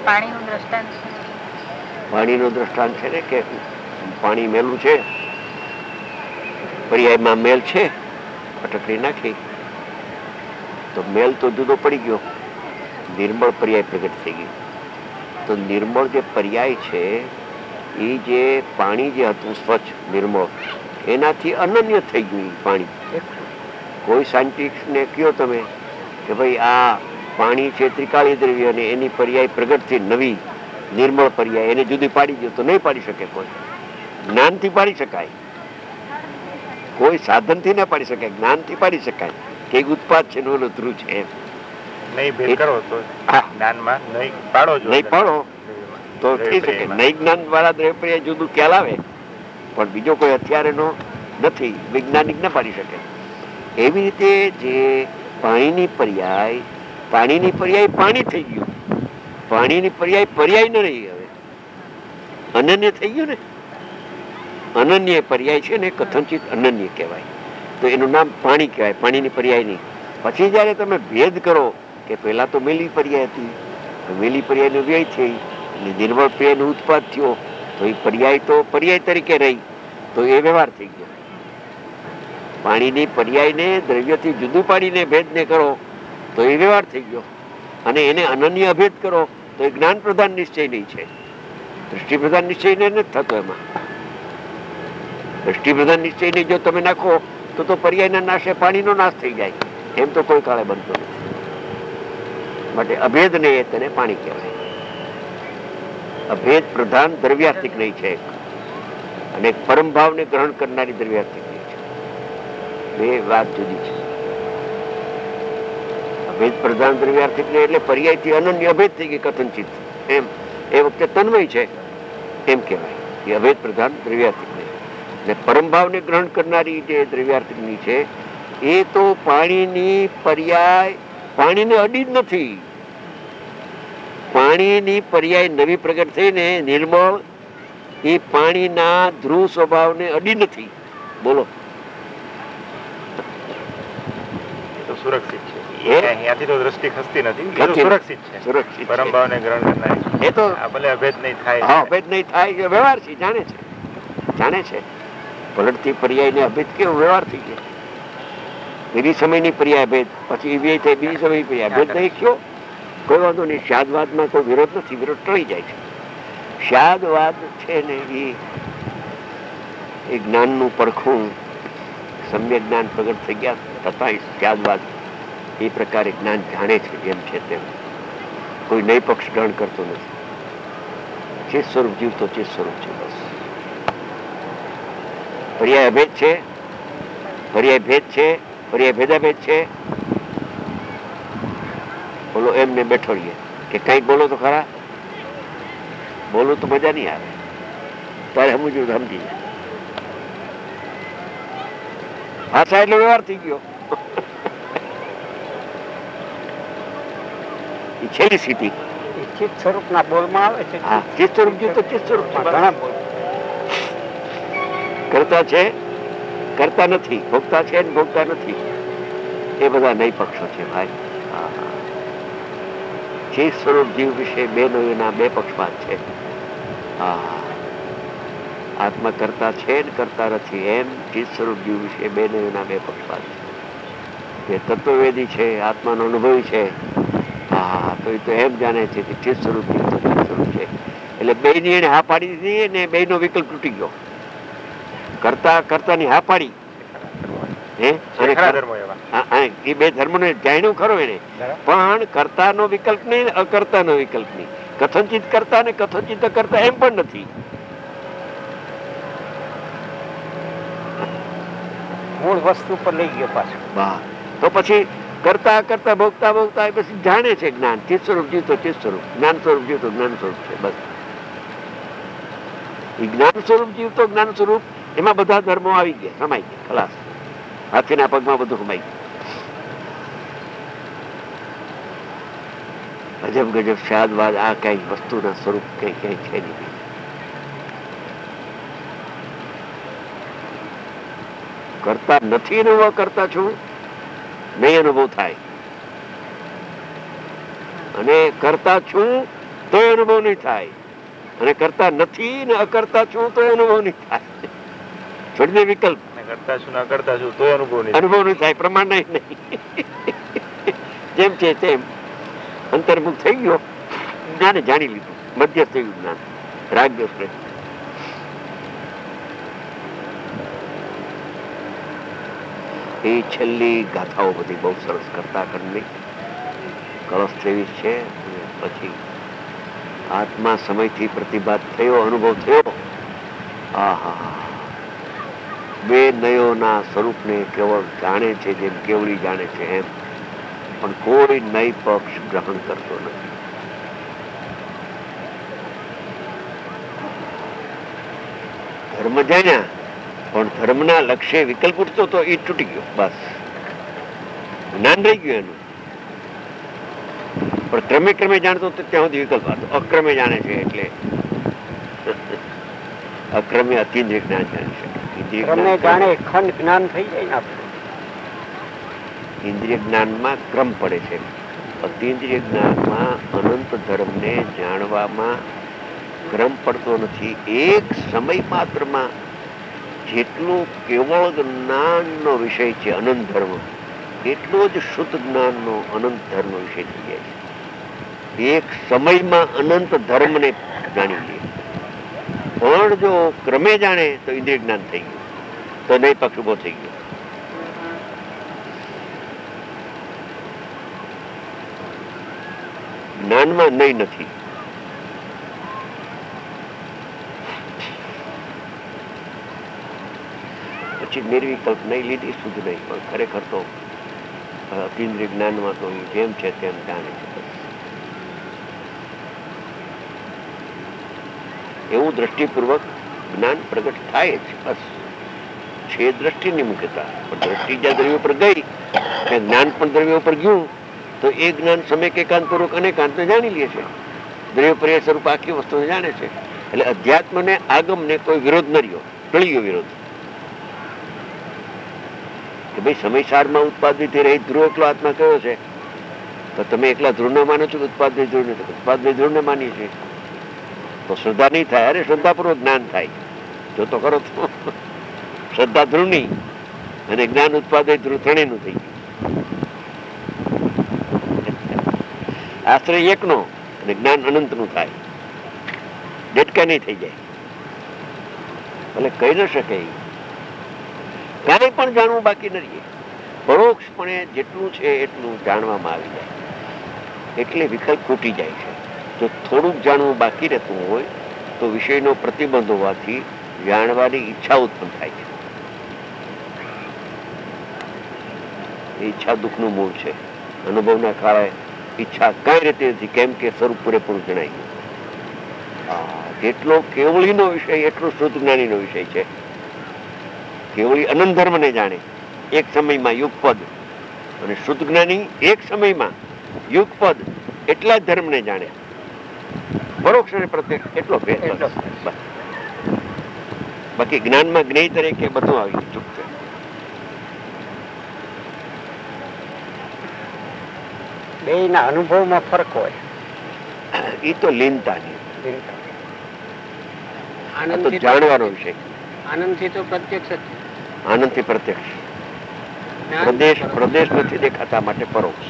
પાણીનું દ્રષ્ટાંત છે. પાણીનું દ્રષ્ટાંત છે ને કે પાણી મેલું છે, પર્યાયમાં મેલ છે, અટકડી નાખી તો મેલ તો જુદો પડી ગયો, નિર્મળ પર્યાય પ્રગટ થઈ ગયું. તો નિર્મળ જે પર્યાય છે એ જે પાણી જે હતું સ્વચ્છ નિર્મળ એનાથી અનન્ય થઈ ગયું પાણી. કોઈ સાયન્ટિસ્ટને કહો તમે કે ભાઈ આ પાણી છે ત્રિકાળી દ્રવ્ય અને એની પર્યાય પ્રગટથી નવી નિર્મળ પર્યાય એને જુદી પાડી દો તો નહીં પાડી શકે. કોઈ જ્ઞાનથી પાડી શકાય, કોઈ સાધનથી ના પાડી શકાય, જ્ઞાનથી પાડી શકાય કે ઉત્પાદ છે એનો ધ્રુવ છે એમ. નહીં ભેદ કરો તો જ્ઞાનમાં નહીં પાડો છો, નહીં પાડો તો થઈ શકે. નહીં જ્ઞાન વાળા દ્રવ્ય પર્યાય જુદું ખ્યાલ આવે પણ બીજો કોઈ હથિયાર એનો નથી, વૈજ્ઞાનિક ના પાડી શકે. એવી રીતે જે પાણીની પર્યાય પાણીની પર્યાય પાણી થઈ ગયું, પાણીની પર્યાય પર્યાય ન રહી, હવે અનન્ય થઈ ગયું ને. અનન્ય પર્યાય છે ને કથનચિત અનન્ય કહેવાય, તો એનું નામ પાણી કહેવાય, પાણીની પર્યાય નહીં. પછી જયારે તમે ભેદ કરો કે પેલા તો મેલી પર્યાય હતી, મેલી પર્યાયનો વ્યય થઈ અને નિર્મળ પર્યાયનો ઉત્પાદ થયો, તો એ પર્યાય તો પર્યાય તરીકે રહી, તો એ વ્યવહાર થઈ ગયો. પાણીની પર્યાયને દ્રવ્યથી જુદું પાડીને ભેદને કરો તો એ વ્યવહાર થઈ ગયો, અને એને અનન્ય અભેદ કરો તો એ જ્ઞાન પ્રધાન નિશ્ચય નહીં છે. દૃષ્ટિ પ્રધાન નિશ્ચય નથી થતો. એમાં દૃષ્ટિ પ્રધાન નિશ્ચયને જો તમે નાખો તો તો પર્યાયના નાશે પાણીનો નાશ થઈ જાય, એમ તો કોઈ કાળે બનતો નથી. માટે અભેદ ને તેને પાણી કહેવાય. અભેદ પ્રધાન દ્રવ્યાર્થિક નહીં છે, અને પરમ ભાવને ગ્રહણ કરનારી દ્રવ્યાર્થિક નહીં છે. બે વાત જુદી છે. અભેદ પ્રધાન દ્રવ્યાર્થિક ને એટલે પર્યાયથી અનન્ય અભેદ થઈ ગઈ કથનચિત, એમ એ વખતે તન્મય છે એમ કહેવાય. એ અભેદ પ્રધાન દ્રવ્યાર્થિક નહીં. ને પરમ ભાવને ગ્રહણ કરનારી જે દ્રવ્યાર્થિકની છે એ તો પાણીની પર્યાય પાણીને અડી જ નથી. પાણીની પર્યાય નવી પ્રગટ થઈને નિર્મળ એ પાણીના ધ્રુવ સ્વભાવને અડી નથી. બોલો, સુરક્ષિત છે. અહીંયાથી તો દ્રષ્ટિ ખસતી નથી, સુરક્ષિત છે. સુરક્ષિત પરમ ભાવને ગ્રહણ કરનારી એ તો ભલે અભેદ નહીં થાય, હા અભેદ નહીં થાય, વ્યવહાર છે, જાણે છે, જાણે છે. પલટતી પર્યાય ને અભેદ કેવો વ્યવહાર થઈ ગયો. બીજી સમયની પર્યાય ભેદ, પછી એવી થઈ બીજી સમયની પર્યાય ભેદ નહીં કયો, કોઈ વાંધો નહીં. શાદવાદમાં કોઈ વિરોધ નથી, વિરોધ ટળી જાય છે. શાદવાદ છે ને એ જ્ઞાનનું પરખું સમ્યક જ્ઞાન પ્રગટ થઈ ગયા છતાં શાદવાદ એ પ્રકારે જ્ઞાન જાણે છે જેમ છે તેમ, કોઈ નય પક્ષ ગ્રહણ કરતો નથી. ચિત્ત સ્વરૂપ જીવ તો ચિત્ત સ્વરૂપ છે, બસ. પર્યાય અભેદ છે, પર્યાય ભેદ છે, પર્યાય ભેદાભેદ છે. બોલો એમને બેઠો રહીએ કે કઈક બોલો તો ખરા, બોલો તો મજા નહીં આવે, તારે સમજવું સમજી જાય. ભાષા એટલે વ્યવહાર થઈ ગયો. એ છેલ્લી સ્થિતિ ચિત્ત સ્વરૂપના બોલમાં આવે છે. હા, ચિત્ત સ્વરૂપ જીવ તો ચિત્ત સ્વરૂપ ઘણા બોલ કરતા છે, કરતા નથી, ભોગતા છે ને ભોગતા નથી, એ બધા નય પક્ષો છે ભાઈ. ચિત્ત સ્વરૂપ જીવ વિશે બે નોના બે પક્ષપાત છે. હા, આત્મા કરતા છે ને કરતા નથી, એમ ચિત્ત સ્વરૂપ જીવ વિશે બે નોના બે પક્ષપાત છે. જે તત્વવેદી છે, આત્માનો અનુભવી છે, હા તો એ તો એમ જાણે છે કે ચિત્ત સ્વરૂપ જીવ તો ચિત્ત સ્વરૂપ છે. એટલે બે ની એને હા પાડી દીધી ને બે નો વિકલ્પ તૂટી ગયો. કરતા કરતા ની હા પાડી, હે અને એ બે ધર્મ ને જાણ્યું ખરો એને, પણ કરતા નો વિકલ્પ નહીં, અકર્તા નો વિકલ્પ નહીં. કથનચિત કરતા ને કથનચિત કરતા એમ પણ નથી. મૂળ વસ્તુ પર લઈ ગયો પાછો. તો પછી કરતા કરતા ભોગતા ભોગતા પછી જાણે છે જ્ઞાન. ચિત્ત સ્વરૂપ જીવ તો ચિત્ત સ્વરૂપ, જ્ઞાન સ્વરૂપ જીવ તો જ્ઞાન સ્વરૂપ છે, બસ. એ જ્ઞાન સ્વરૂપ જીવ તો જ્ઞાન સ્વરૂપ, એમાં બધા ધર્મો આવી ગયા, સમાઈ ગયા, ખલાસ. હાથીના પગમાં બધું સમાઈ ગયું. અજબ ગજબ શાદવાદ આ કઈ વસ્તુના સ્વરૂપ કઈ કઈ છે નહીં. કરતા નથી અનુભવ કરતા છું નહીં અનુભવ થાય, અને કરતા છું તો એ અનુભવ નહીં થાય, અને કરતા નથી ને અકર્તા છું તો અનુભવ નહીં થાય. છોડી દે વિકલ્પ. કરતા છું ને અકર્તા છું તો અનુભવ નહીં અનુભવ નહીં થાય, પ્રમાણ નહીં. જેમ છે તેમ અંતર્મુખ થઈ ગયો, જ્ઞાને જાણી લીધું, મધ્યસ્થ થયું જ્ઞાન, રાગ દ્વેષ નહીં. એ છેલ્લી ગાથાઓ બધી બહુ સરસ કરતા કરવી. કળશ ત્રેવીસ છે. પછી આત્મા સમયથી પ્રતિભાત થયો, અનુભવ થયો. આહા, બે નયોના સ્વરૂપને કેવળ જાણે છે જેમ કેવળી જાણે છે એમ, પણ કોઈ નય પક્ષ ગ્રહણ કરતો નથી. ધર્મ જાણ્યા પણ ધર્મના લક્ષ્ય વિકલ્પ ઉઠતો તો એ તૂટી ગયો, બસ જ્ઞાન રહી ગયું એનું. પણ ક્રમે ક્રમે જાણતો તો ત્યાં સુધી વિકલ્પ હતો. અક્રમે જાણે છે એટલે અક્રમે અતિન્દ્રિય જ્ઞાન જાણી શકે. જાણે ખંડ જ્ઞાન થઈ જાય ને આપણે. ઇન્દ્રિય જ્ઞાનમાં ક્રમ પડે છે, અતિન્દ્રિય જ્ઞાનમાં અનંત ધર્મને જાણવામાં ક્રમ પડતો નથી. એક સમય માત્રમાં જેટલો કેવળ જ્ઞાનનો વિષય છે અનંત ધર્મ, એટલો જ શુદ્ધ જ્ઞાનનો અનંત ધર્મ વિષય થઈ જાય છે. એક સમયમાં અનંત ધર્મને જાણી લે. પણ જો ક્રમે જાણે તો ઇન્દ્રિય જ્ઞાન થઈ ગયું, તો નહીં પક્ષ ઉભો થઈ ગયો. જ્ઞાનમાં નહીં નથી. પછી નિર્વિકલ્પ નહીં લીધી, શુદ્ધ નહીં, પણ ખરેખર તો અતિન્દ્રિય જ્ઞાનમાં તો જેમ છે તેમ જાણે છે. એવું દ્રષ્ટિપૂર્વક જ્ઞાન પ્રગટ થાય છે, બસ છે દ્રષ્ટિની મુખ્યતા. પણ દ્રષ્ટિ જ્યાં દ્રવ્ય પર ગઈ, ત્યાં જ્ઞાન પણ દ્રવ્ય પર ગયું, તો એ જ્ઞાન સમેક એકાંત પૂર્વક અનેકાંતને જાણી લે છે. દ્રવ્ય પર એ સ્વરૂપ આખી વસ્તુને જાણે છે. એટલે અધ્યાત્મ ને આગમ ને કોઈ વિરોધ ન રહ્યો, ટળી ગયો વિરોધ. કે ભાઈ સમયસારમાં ઉત્પાદિત રહી ધ્રુવ એકલો આત્મા કયો છે, તો તમે એકલા ધ્રુવને માનો છો કે ઉત્પાદિત ધ્રુવ ને? ઉત્પાદિત ધ્રુવને માની છે તો શ્રદ્ધા નહીં થાય. અરે શ્રદ્ધાપૂર્વક જ્ઞાન થાય. જો તો કરો તો શ્રદ્ધા ધ્રુવની અને જ્ઞાન ઉત્પાદિત ધ્રુવ ત્રણેયનું થઈ ગયું. આશ્રય એકનો અને જ્ઞાન અનંતનું થાય, ડેટકા નહીં થઈ જાય. એટલે કહી ન શકે ક્યાંય પણ જાણવું બાકી ન રહીએ. પરોક્ષપણે જેટલું છે એટલું જાણવામાં આવી જાય, એટલે વિકલ્પ ખૂટી જાય છે. જો થોડુંક જાણવું બાકી રહેતું હોય તો વિષયનો પ્રતિબંધ હોવાથી જાણવાની ઈચ્છા ઉત્પન્ન થાય છે. એ ઈચ્છા દુઃખનું મૂળ છે. અનુભવના કાળે ઈચ્છા કઈ રીતે નથી, કેમ કે સ્વરૂપ પૂરેપૂરું જણાય ગયું. જેટલો કેવળીનો વિષય એટલો શુદ્ધ જ્ઞાનીનો વિષય છે. કેવળી અનંત ધર્મને જાણે એક સમયમાં યુગપદ, અને શુદ્ધ જ્ઞાની એક સમયમાં યુગપદ એટલા જ ધર્મને જાણે. પરોક્ષ અને પ્રત્યક્ષ એટલો ભેદ. બાકી જ્ઞાનમાં જ્ઞેય તરીકે બધું આવી ચૂક છે. બે ના અનુભવમાં ફરક હોય. એ તો લીનતાની, જાણવાનો વિષય. આનંદથી તો પ્રત્યક્ષ જ. આનંદથી પ્રત્યક્ષ. પ્રદેશ પ્રદેશ નથી દેખાતા માટે પરોક્ષ.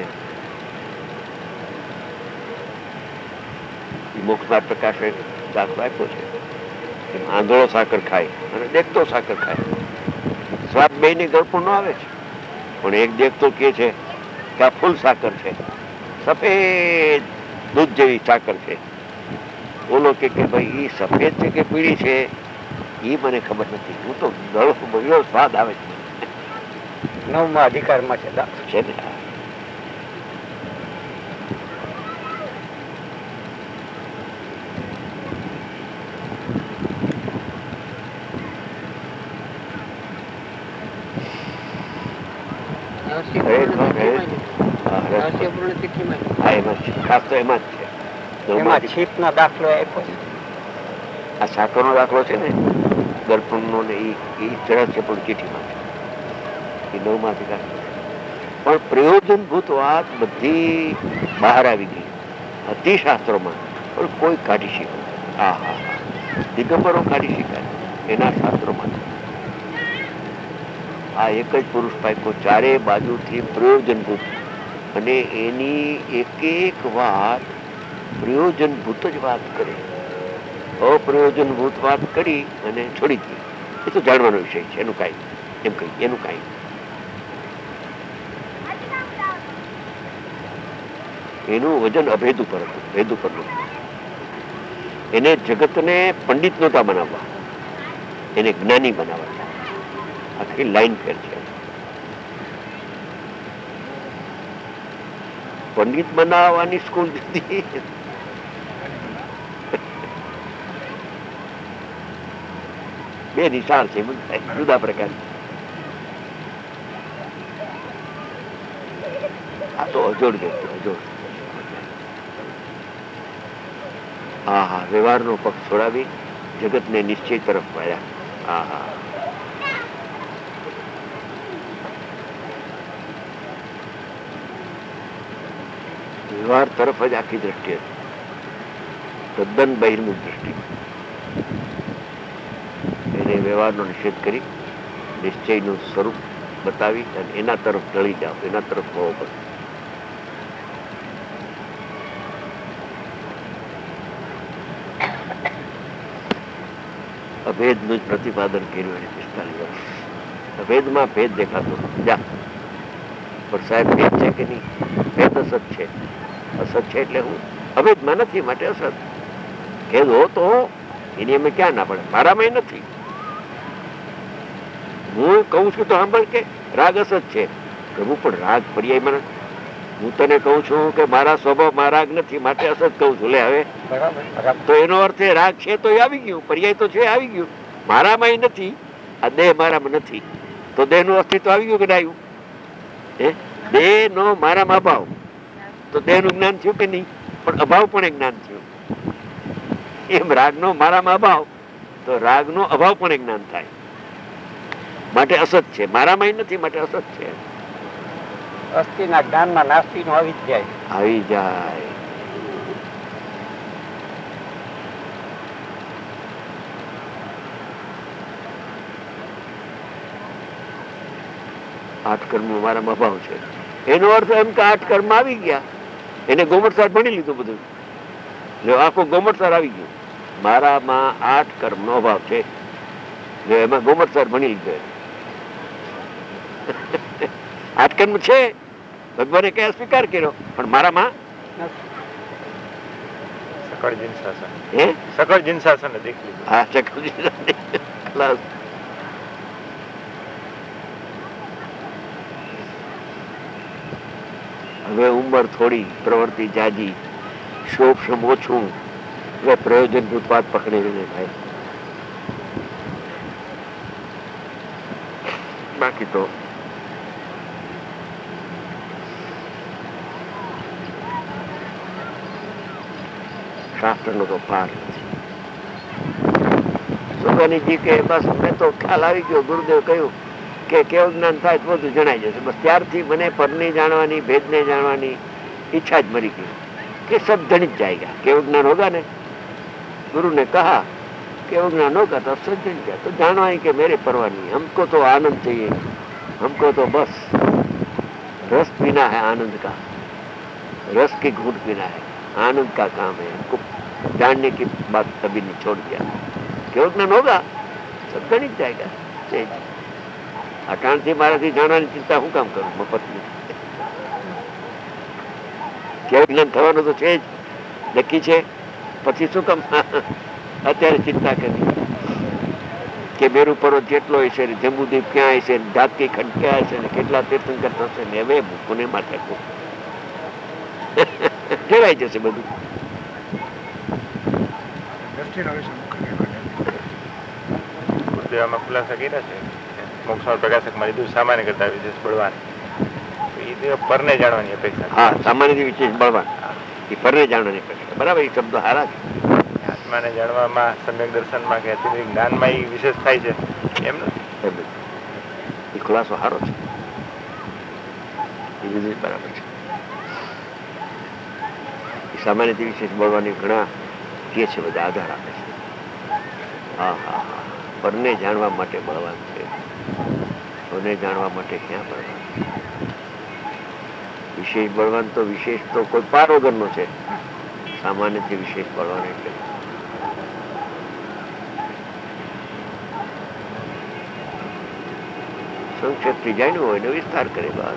મોક્ષમાર્ગ પ્રકાશે દાખલો આપ્યો છે. આંધળો સાકર ખાય અને દેખતો સાકર ખાય, સ્વાદ બે ની ગળપું ન આવે છે. પણ એક દેખતો કે છે કે આ ફૂલ સાકર છે, સફેદ દૂધ જેવી સાકર છે. ઓલો કે ભાઈ ઈ સફેદ છે કે પીળી છે એ મને ખબર નથી, હું તો ગળો બળ્યો સ્વાદ આવે છે. નવમાં અધિકારમાં છે છે ને. ખાસ તો એમાં જ છે. દાખલો આપ્યો. આ સાકરનો દાખલો છે ને ગળપણનો ને એ જરા છે પણ ચીઠીમાં એ નવમાંથી દાખલો. પણ પ્રયોજનભૂત વાત બધી બહાર આવી ગઈ. અતિ શાસ્ત્રોમાં પણ કોઈ કાઢી શકે. હા હા હા દિગંબરો કાઢી શકાય એના શાસ્ત્રોમાં. આ એક જ પુરુષ પાક્યો ચારે બાજુથી પ્રયોજનભૂત, અને એની એક એક વાત પ્રયોજનભૂત જ વાત કરે. અપ્રયોજનભૂત વાત કરી અને છોડી દી. એ તો જાણવાનો વિષય છે, એનું કાંઈ એમ કહી એનું કાંઈ એનું વજન અભેદ ઉપર હતું, ભેદ ઉપરનું. એને જગતને પંડિત નહોતા બનાવવા, એને જ્ઞાની બનાવવા. આખી લાઈન ફેર છે. પંડિત બનાવવાની સ્કૂલ દીધી. બે નિશાળ છે જુદા પ્રકારની. આ તો અજોડ વ્યક્તિ, અજોડ. હા હા વ્યવહારનો પક્ષ છોડાવી જગતને નિશ્ચય તરફ વાળ્યા. હા હા વ્યવહાર તરફ જ આખી દ્રષ્ટિ હતી, તદ્દન બહિર્મુખ દ્રષ્ટિ. એને વ્યવહારનો નિષેધ કરી નિશ્ચયનું સ્વરૂપ બતાવી અને એના તરફ ઢળી જાઓ, એના તરફ હોવો પડે. અભેદનું જ પ્રતિપાદન કર્યું એને પિસ્તાલીસ વર્ષ. અભેદમાં ભેદ દેખાતો જા પણ સાહેબ ભેદ છે કે નહીં? ભેદ અસત છે. અસત છે એટલે હું અભેદમાં નથી માટે અસત. ભેદ હો તો એની અમે ક્યાં ના પડે? મારામાં નથી. હું કહું છું તો સાંભળ કે રાગ અસત છે. પ્રભુ પણ રાગ પર્યાયમાં નથી. હું તને કહું છું કે મારા સ્વભાવમાં રાગ નથી માટે અસત કહું છું. લે હવે તો એનો અર્થ એ રાગ છે તો એ આવી ગયું, પર્યાય તો છે આવી ગયું. મારામાં નથી, આ દેહ મારામાં નથી, તો દેહ નું અસ્તિત્વ આવી ગયું કે ના આવ્યું? દેહ નો મારામાં અભાવ, તો દેહ નું જ્ઞાન થયું કે નહીં? પણ અભાવ પણ એક જ્ઞાન થયું. એમ રાગ નો મારામાં અભાવ, તો રાગ નો અભાવ પણ એક જ્ઞાન થાય. માટે અસત છે, મારામાં નથી માટે અસત છે. અસ્થિના જ્ઞાનમાં નાસ્તિ નું આવી જ જાય. આવી જાય. આઠ કર્મ મારામાં અભાવ છે એનો અર્થ એમ કે આઠ કર્મ આવી ગયા. એને ગોમટસાર ભણી લીધું બધું, આખો ગોમટસાર આવી ગયું. મારામાં આઠ કર્મ નો અભાવ છે, એમાં ગોમટસાર ભણી લીધો. આઠ કર્મ છે, ભગવાને કયા સ્વીકાર કર્યો, પણ મારામાં સકળ જીનશાસન. હે સકળ જીનશાસન દેખી લીધું. હા સકળ જીનશાસન. હવે ઉંમર થોડી, પ્રવૃત્તિ જાજી, શોભ ઓછું, હવે પ્રયોજન ભૂતવાદ પકડી ભાઈ. બાકી તો શાસ્ત્ર નો તો પાર નથી. સુગનીજી કે બસ મેં તો ખ્યાલ આવી ગયો, ગુરુદેવ કહ્યું કે કેવું જ્ઞાન થાય તો બધું જણાઈ જશે. બસ ત્યારથી મને પરને જાણવાની, ભેદને જાણવાની ઈચ્છા જ મરી ગઈ कि सब जनित जाएगा. केवल ज्ञान होगा ने, गुरु ने कहा केवल ज्ञान होगा तो सब जन गया. तो जानो है कि मेरे परवाह नहीं, हमको तो आनंद चाहिए, हमको तो बस रस पीना है, आनंद का रस की घूंट पीना है, आनंद का काम है. हमको जानने की बात कभी नहीं छोड़ दिया. केवल ज्ञान होगा सब जनित जाएगा. अटाण थी मारा थी जाना चिंता हूँ काम करूँ मफत में. કેવું જ્ઞાન થવાનું તો છે જ, નક્કી છે. પછી શું કામ અત્યારે ચિંતા કરી કે મેરુ પર્વત જેટલો હશે, જંબુદ્વીપ ક્યાં હશે, ધાતકી ખંડ ક્યાં હશે, ને કેટલા તીર્થંકર થશે, ને હવે ભૂખોને માથે જોડાઈ જશે બધું. ગુરુદેવમાં ખુલાસા કર્યા છે. મોક્ષમાં પ્રકાશકમાં લીધું સામાન્ય કરતા વિશેષ બળવાન, પરને જાણવાની અપેક્ષા. હા, સામાન્ય વિશેષ બળવાન એ પરને જાણવાની અપેક્ષા. બરાબર, એ શબ્દ હારા છે. આત્માને જાણવામાં, સમ્યક દર્શનમાં કે જ્ઞાનમાં એ વિશેષ થાય છે એમ નથી. એ ખુલાસો સારો છે, એ વિશેષ બરાબર છે. સામાન્યથી વિશેષ બોલવાની ઘણા કે છે, બધા આધાર આપે છે. હા હા હા પરને જાણવા માટે બળવાન છે, પરને જાણવા માટે ક્યાં બળવાન છે? વિશેષ બળવાન તો વિશેષ તો કોઈ પાર વગરનો છે. સામાન્યથી વિશેષ બળવાન એટલે સંક્ષેપથી જાણ્યું હોય ને વિસ્તાર કરે બસ.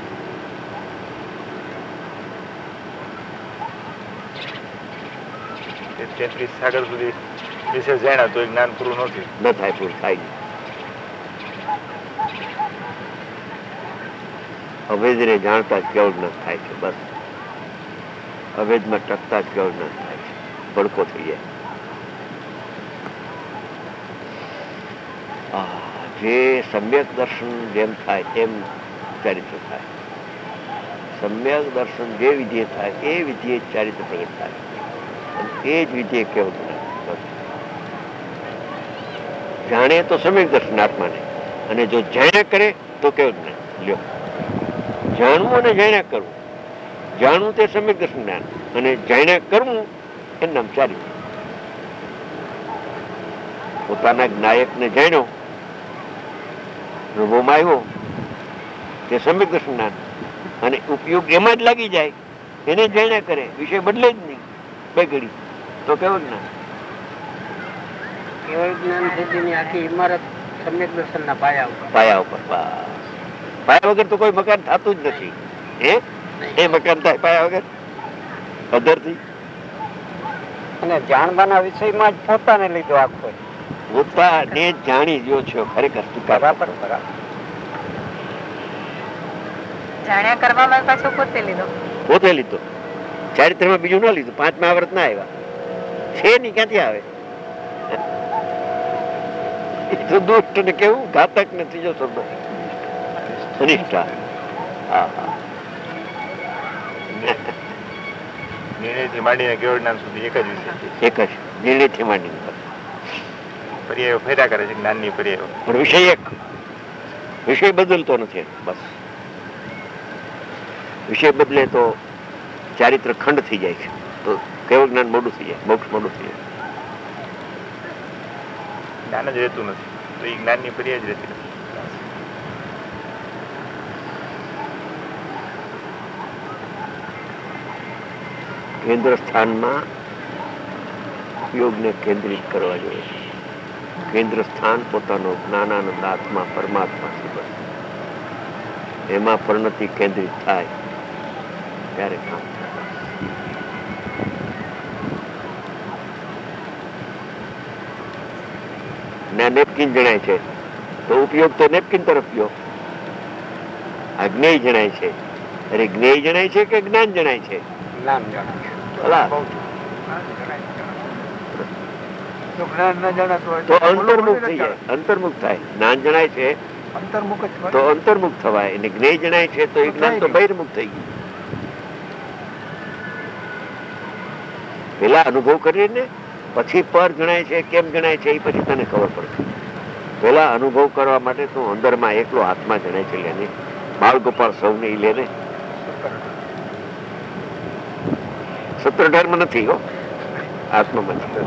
તેત્રીસ સાગર સુધી વિશેષ જાણ્યા તો જ્ઞાન પૂરું નથી ન થાય, પૂરું થાય નહીં. અભેદને જાણતા જ કેવળ જ્ઞાન થાય છે. બસ અભેદમાં ટકતા જ કેવળ જ્ઞાન થાય છે. ભડકો થઈ જાય. જે સમ્યક દર્શન જેમ થાય એમ ચારિત્ર થાય. સમ્યક દર્શન જે વિધિએ થાય એ વિધિએ ચારિત્ર પ્રગટ થાય. એ જ વિધિએ કેવળ જ્ઞાન. જાણે તો સમ્યક દર્શન આત્માને, અને જો જાણ્યા કરે તો કેવળ જ્ઞાન. લ્યો, જાણવું અને જાણ્યા કરવું. જાણવું તે સમ્યક દર્શન જ્ઞાન, અને જાણ્યા કરવું એનું નામ ચારિત્ર. પોતાના નાયકને જાણ્યો, અનુભવમાં આવ્યો તે સમ્યક દર્શન જ્ઞાન, અને ઉપયોગ એમાં જ લાગી જાય, એને જાણ્યા કરે, વિષય બદલે જ નહીં બે ઘડી, તો કેવું જ્ઞાન? કેવળ જ્ઞાન સુધીની આખી ઇમારત સમ્યક દર્શનના પાયા ઉપર. પાયા ઉપર. પાયા વગર તો કોઈ મકાન થતું જ નથી. હે એ મકાન થાય પાયા વગર અધરથી. અને જાણવાના વિષયમાં જ પોતાને લીધો આખો. પોતાને જાણી રહ્યો છો ખરેખર. બરાબર બરાબર. જાણ્યા કરવામાં પાછો પોતે લીધો. પોતે લીધો. ચારિત્રમાં બીજું ના લીધું. પાંચ મહાવરત ના આવ્યા છે નહીં, ક્યાંથી આવે? દુષ્ટ ને કેવું ઘાતક ને ત્રીજો શબ્દ અનિષ્ઠા. હા હા. નિર્ણયથી માંડીને કેવળ જ્ઞાન સુધી એક જ વિષય. એક જ નિર્ણયથી માંડીને પર્યાયો ફેર્યા કરે છે, જ્ઞાનની પર્યાયો. પણ વિષય એક, વિષય બદલતો નથી. બસ વિષય બદલે તો ચારિત્ર ખંડ થઈ જાય છે, તો કેવળ જ્ઞાન મોડું થઈ જાય, મોક્ષ મોડું થઈ જાય. જ્ઞાન જ રહેતું નથી તો એ જ્ઞાનની પર્યાય જ રહેતી નથી. કેન્દ્ર સ્થાનમાં યોગને કેન્દ્રિત કરવા જોઈએ. કેન્દ્ર સ્થાન પોતાનો જ્ઞાનાનંદ આત્મા પરમાત્મા છે. બસ એમાં પરિણતિ કેન્દ્રિત થાય ત્યારે કામ થાય. નેપકિન જણાય છે તો ઉપયોગ તો નેપકિન તરફ ગયો. આ જ્ઞેય જણાય છે. અરે જ્ઞેય જણાય છે કે જ્ઞાન જણાય છે? જ્ઞાન જણાય છે. તો અંતર્મુખ થઈ જાય, અંતર્મુખ થાય. જ્ઞાન જણાય છે તો અંતર્મુખ થવાય, અને જ્ઞેય જણાય છે તો એ જ્ઞાન તો બહિર્મુખ થઈ ગયું. પેલા અનુભવ કરીએ ને પછી પર જણાય છે કેમ જણાય છે એ પછી તને ખબર પડશે. પેલા અનુભવ કરવા માટે તું અંદરમાં એકલો હાથમાં જણાય છે લેને, બાળ ગોપાલ સૌને ઈ લેને. સૂત્રધારમાં નથી હો, આત્મામાં છે.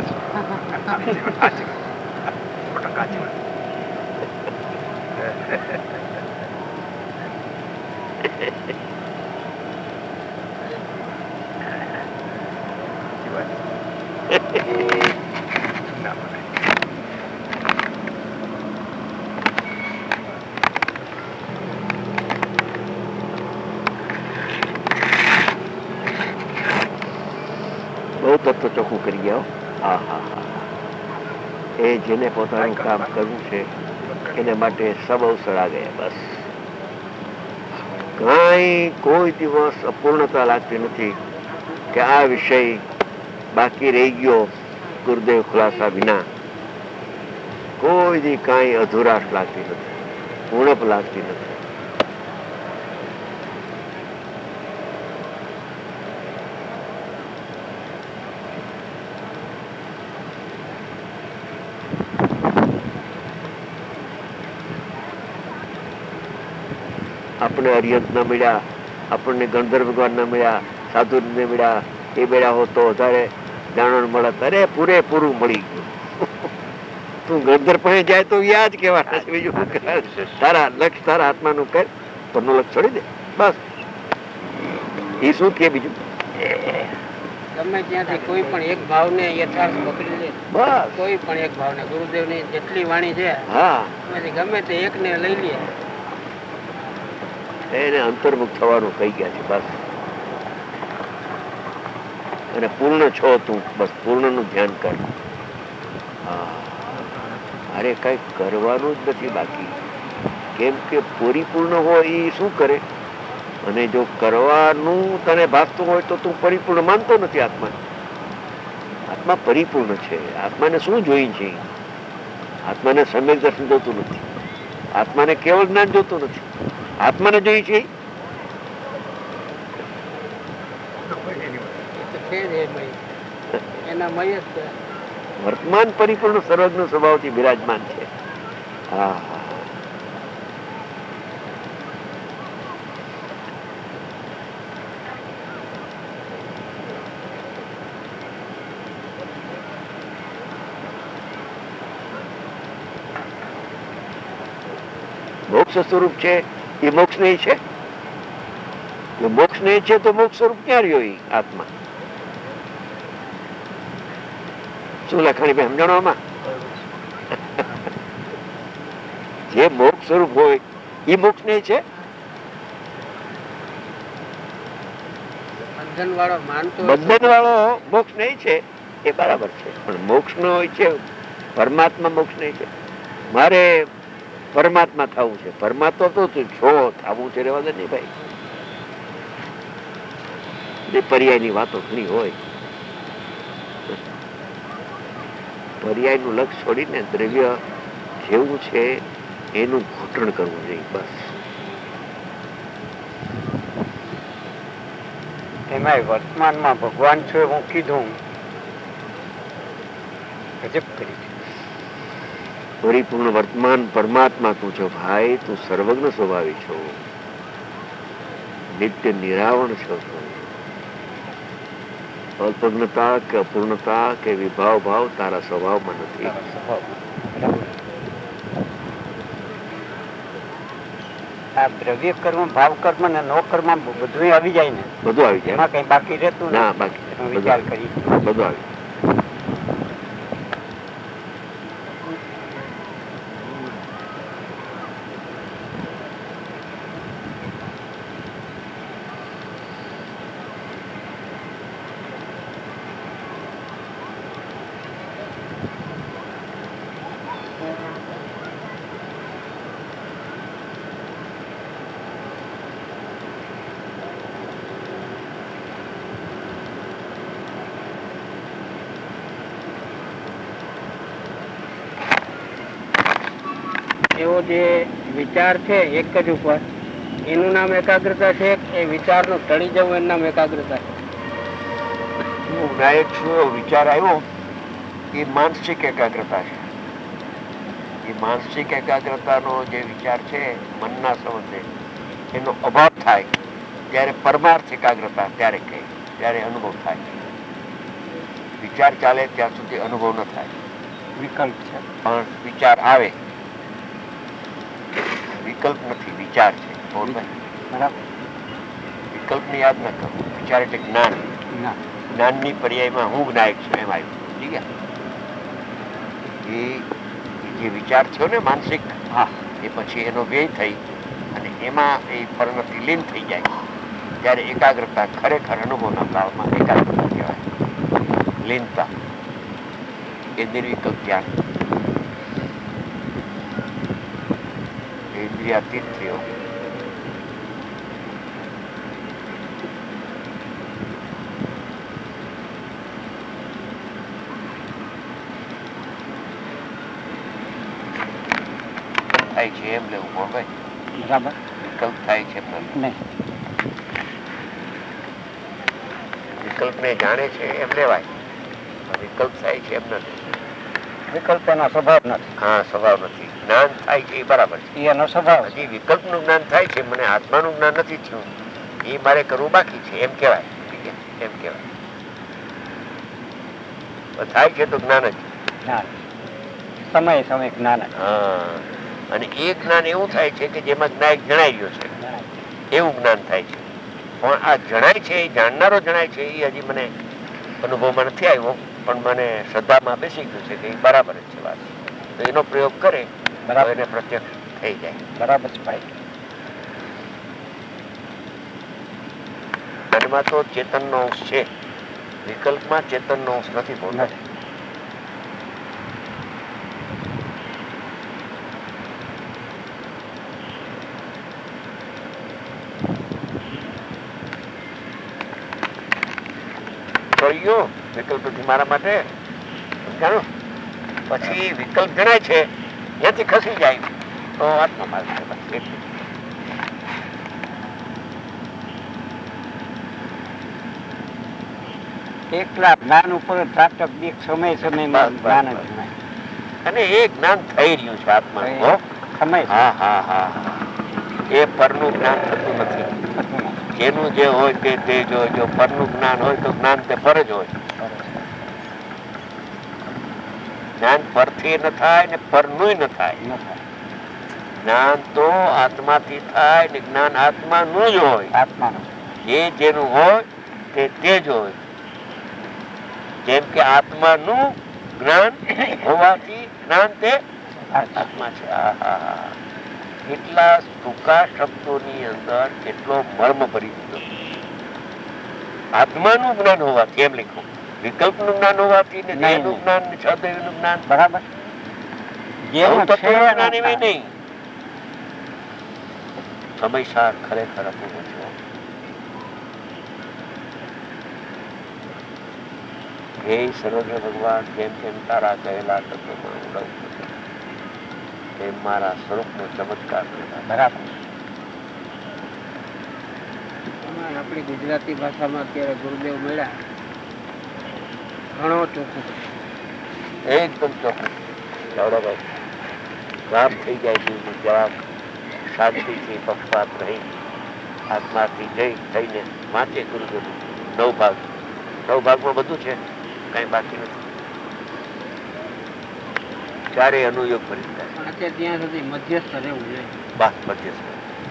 બહુ તત્વ ચોખ્ખું કરી ગયા. હા હા હા. એ જેને પોતાનું કામ કરવું છે એને માટે સબ અવસર આ ગયા. બસ કઈ કોઈ દિવસ અપૂર્ણતા લાગતી નથી કે આ વિષય બાકી રહી ગયો ગુરુદેવ ખુલાસા વિના. કોઈ દી કઈ અધુરાશ લાગતી નથી, ઉણપ લાગતી નથી. આપણને અરિયંત ના મળ્યા, આપણને ગણધર ભગવાન ના મળ્યા, સાધુ ને મળ્યા, એ બેડા હોત તો વધારે જાણવા મળે. અરે પૂરેપૂરું મળી ગયું. તું ગંધર પાસે જાય તો યાદ કેવાના છે. બીજું તારા લક્ષ તારા આત્માનું કર, પરનું લક્ષ છોડી દે બસ. એ શું કે બીજું ગમે ત્યાંથી કોઈ પણ એક ભાવને યથાર્થ પકડી લે. બસ કોઈ પણ એક ભાવને ગુરુદેવની જેટલી વાણી છે હા એમાંથી ગમે તે એકને લઈ લે. એને અંતર્મુખ થવાનું કહી ગયા છે બસ. અને પૂર્ણ છો તું, બસ પૂર્ણ નું ધ્યાન કર. અરે કઈ કરવાનું જ નથી બાકી. કેમ કે પરિપૂર્ણ હોય એ શું કરે, અને જો કરવાનું તને ભાસતું હોય તો તું પરિપૂર્ણ માનતો નથી આત્માને. આત્મા પરિપૂર્ણ છે. આત્માને શું જોઈ છે? આત્માને સમ્યક દર્શન જોતું નથી, આત્માને કેવળ જ્ઞાન જોતું નથી. આત્માને જોઈ છે વર્તમાન પરિપૂર્ણ સર્વજ્ઞ સ્વભાવથી બિરાજમાન છે. હા મોક્ષ સ્વરૂપ છે એ મોક્ષ નહીં છે. મોક્ષ નહીં છે તો મોક્ષ સ્વરૂપ ક્યાં રહ્યો એ આત્મા? શું લખાણી ભાઈ સમજણવામાં? જે મોક્ષ સ્વરૂપ હોય એ મોક્ષ નહીં છે. બંધન વાળો માનતો બંધન વાળો મોક્ષ નહીં છે એ બરાબર છે, પણ મોક્ષ નો હોય છે પરમાત્મા મોક્ષ નહીં છે. મારે પરમાત્મા થવું છે. પરમાત્મા તો તું છો થવું છે, રેવા દે નહીં ભાઈ. પર્યાયની વાતો ઘણી હોય. પર્યાયનું લક્ષ છોડીને દ્રવ્ય જેવું છે એનું ઘૂંટણ કરવું જોઈએ બસ. એમાં વર્તમાનમાં ભગવાન છે હું કીધું ગજબ કરી. પરિપૂર્ણ વર્તમાન પરમાત્મા તું છો ભાઈ. તું સર્વજ્ઞ સ્વભાવી છો, નિત્ય નિરાવણ છો. અલ્પજ્ઞતા કે અપૂર્ણતા કે વિભાવ ભાવ તારા સ્વભાવમાં નથી. આ દ્રવ્ય કર્મ ભાવ કર્મ ને નો કર્મ બધું આવી જાય ને. બધું આવી જાય, એમાં કઈ બાકી રહેતું ના બાકી વિચાર કરી બધું આવી. એવો જે વિચાર છે એક જ ઉપર એનું નામ એકાગ્રતા છે. એ વિચાર નું ટળી જવું એનું નામ એકાગ્રતા છે. હું નાયક છું વિચાર આવ્યો એ માનસિક એકાગ્રતા છે. એ માનસિક એકાગ્રતાનો જે વિચાર છે મનના સંબંધે એનો અભાવ થાય ત્યારે પરમાર્થ એકાગ્રતા ત્યારે કહે, ત્યારે અનુભવ થાય. વિચાર ચાલે ત્યાં સુધી અનુભવ ન થાય. વિકલ્પ છે પણ વિચાર આવે, વિકલ્પ નથી વિચાર છે. બરાબર. વિકલ્પ ની યાદ ન કરું. વિચાર એટલે જ્ઞાન. જ્ઞાનની પર્યાયમાં હું નાયક છું એમ આવ્યું. ઠીક છે. એ જે વિચાર થયો ને માનસિક, હા, એ પછી એનો વ્યય થઈ અને એમાં એ પરિણતિ લીન થઈ જાય ત્યારે એકાગ્રતા ખરેખર અનુભવના કાળમાં એકાગ્રતા કહેવાય. લીનતા એ નિર્વિકલ્પ ધ્યાન. ઇન્દ્રિયાતીત થયો. થાય છે એમ લેવું પણ ભાઈ. બરાબર. વિકલ્પ થાય છે એમ નહીં. વિકલ્પ ને જાણે છે એમ લેવાય, વિકલ્પ થાય છે એમ નથી. વિકલ્પ એનો સ્વભાવ નથી. હા, સ્વભાવ નથી. જ્ઞાન થાય છે એ બરાબર છે, એનો સ્વભાવ. હજી વિકલ્પ નું જ્ઞાન થાય છે, મને આત્માનું જ્ઞાન નથી થયું, એ મારે કરવું બાકી છે એમ કેવાય. એમ કેવાય થાય છે તો જ્ઞાન જ. જ્ઞાન સમય સમય જ્ઞાન. હા, અને એ જ્ઞાન એવું થાય છે કે જેમાં જ્ઞાયક જણાઈ ગયો છે એવું જ્ઞાન થાય છે. પણ આ જણાય છે, જાણનારો જણાય છે, એ હજી મને અનુભવમાં નથી આવ્યો, પણ મને શ્રદ્ધામાં બેસી ગયું છે કે એ બરાબર જ છે વાત. તો એનો પ્રયોગ કરે બરાબર, એને પ્રત્યક્ષ થઈ જાય. બરાબર છે ભાઈ. જ્ઞાનમાં તો ચેતનનો અંશ છે, વિકલ્પમાં ચેતનનો અંશ નથી બોલતો. વિકલ્પ થી મારા માટે જાણો, પછી વિકલ્પ જણાય છે ત્યાંથી ખસી જાય તો આત્મા માર્ગ છે. બસ એટલું. એકલા જ્ઞાન ઉપર ત્રાટક સમય સમયમાં જ્ઞાન જ નહીં. અને એ જ્ઞાન થઈ રહ્યું છે આત્મા. સમય હા હા હા એ પરનું જ્ઞાન થતું નથી. જેનું જે હોય તે તે જો જો પરનું જ્ઞાન હોય તો જ્ઞાન તે પર જ હોય. જ્ઞાન પરથી ન થાય ને પરનું ન થાય. જ્ઞાન તો આત્માથી થાય ને જ્ઞાન આત્માનું જ હોય. આત્માનું જે જેનું હોય તે તે જ હોય. જેમ કે આત્માનું જ્ઞાન હોવાથી જ્ઞાન તે આત્મા છે. કેટલા ટૂંકા શબ્દોની અંદર કેટલો મર્મ ભરી દીધો. આત્માનું જ્ઞાન હોવાથી એમ લખો, વિકલ્પ નું જ્ઞાન હોવાથી ને દેહનું જ્ઞાન ને છદેવનું જ્ઞાન બરાબર. જ્ઞાન એવી નહીં. સમયસાર ખરેખર અપૂર્વ છે. હે સર્વજ્ઞ ભગવાન, જેમ જેમ તારા કહેલા તત્વમાં ઉડવું એમ મારા સ્વરૂપનો ચમત્કાર કર્યા. બરાબર. આપણી ગુજરાતી ભાષામાં અત્યારે ગુરુદેવ મળ્યા, ઘણો ચોખ્ખું, એકદમ ચોખ્ખું. ચાવડાભાઈ કામ થઈ જાય છે. જરાક શાંતિથી પક્ષપાત રહી આત્માથી જઈ થઈને વાંચે ગુરુદેવ. નવ ભાગ નવ ભાગમાં બધું છે, કઈ બાકી નથી. ચારે અનુયોગ કરી શકાય. ત્યાં સુધી મધ્યસ્થ રહેવું જોઈએ. બસ મધ્યસ્થ.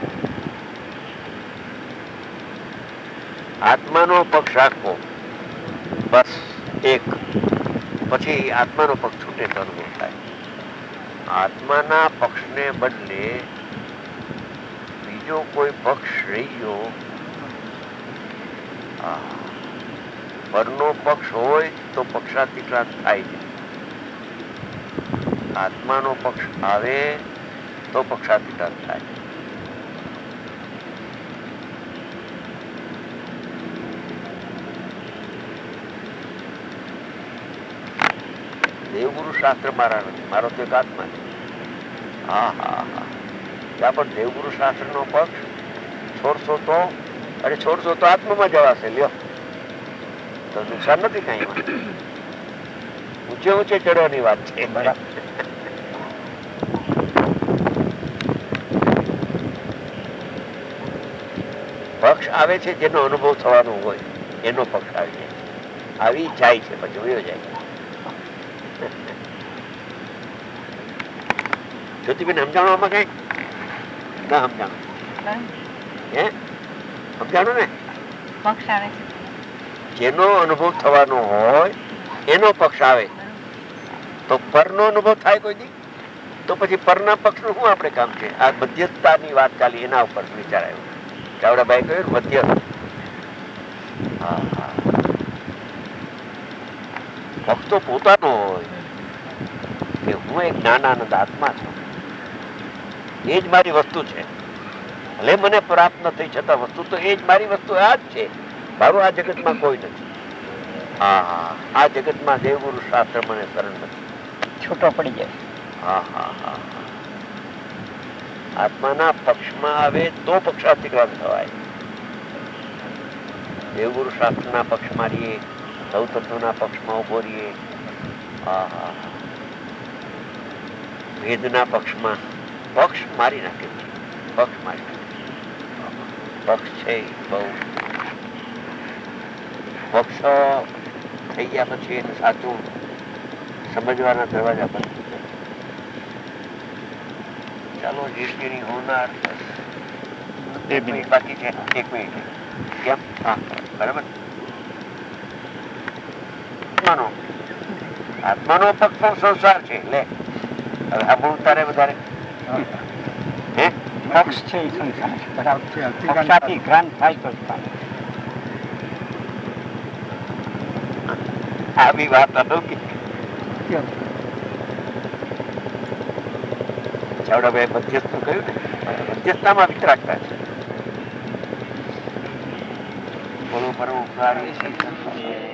આત્માનો પક્ષ રાખવો બસ એક. પછી આત્માનો પક્ષ છૂટે તો અનુભવ થાય. આત્માના પક્ષને બદલે બીજો કોઈ પક્ષ રહી ગયો, પરનો પક્ષ હોય તો પક્ષાતિક્રાંત થાય છે. આત્માનો પક્ષ આવે તો પક્ષાતિક્રાંત થાય. દેવગુરુ શાસ્ત્ર મારા નથી, મારો તો એક આત્મા છે. હા હા હા ત્યાં પણ દેવગુરુ શાસ્ત્ર નો પક્ષ છોડશો તો, અરે છોડશો તો આત્મામાં જવાશે. લ્યો તો નુકસાન નથી કઈ. ઊંચે ઊંચે ચડવાની વાત છે. પક્ષ આવે છે જેનો અનુભવ થવાનો હોય એનો પક્ષ આવી જાય. આવી જાય છે પછી વયો જાય. જ્યોતિબેન સમજાણું આમાં કઈ ના સમજાણું? હે સમજાણું ને? પક્ષ આવે છે જેનો અનુભવ થવાનો હોય એનો પક્ષ આવે તો પરનો અનુભવ થાય કોઈ દી, તો પછી પરના પક્ષ નું શું આપણે કામ છે? આ મધ્યસ્થતાની વાત ચાલી, એના ઉપર વિચાર આવ્યો. ચાવડાભાઈ કહ્યું મધ્યસ્થ. હા હા પક્ષ તો પોતાનો હોય કે હું એક જ્ઞાનાનંદ આત્મા છું, એ જ મારી વસ્તુ છે. ભલે મને પ્રાપ્ત ન થઈ છતાં વસ્તુ તો એ જ મારી વસ્તુ આ જ છે. મારું આ જગતમાં કોઈ નથી. હા હા આ જગતમાં દેવગુરુ શાસ્ત્ર મને શરણ નથી, છૂટો પડી જાય. હા હા હા આત્માના પક્ષમાં આવે તો પક્ષાતિક્રમણ થવાય. દેવગુરુ શાસ્ત્રના પક્ષમાં રહીએ, સૌ તત્વના પક્ષમાં ઉભો રહીએ, હા હા વેદના પક્ષમાં પક્ષ મારી નાખે છે. પક્ષ મારી નાખે પક્ષ છે બહુ. પક્ષ થઈ ગયા પછી એને સાચું સમજવાના દરવાજા બંધ. ચાલો જીતની હોનાર બે મિનિટ બાકી છે. એક મિનિટ કેમ? હા બરાબર. આત્માનો આત્માનો પક્ષ સંસાર છે. લે હવે આ બહુ તારે વધારે હે પક્ષ છે એ સંસાર બરાબર છે. પક્ષાથી ગ્રાંત થાય તો આવી વાત અલૌકિક. ચાવડાભાઈ મધ્યસ્થ કહ્યું ને, મધ્યસ્થતામાં વિતરાગતા છે. બોલો પરમ ઉપકારી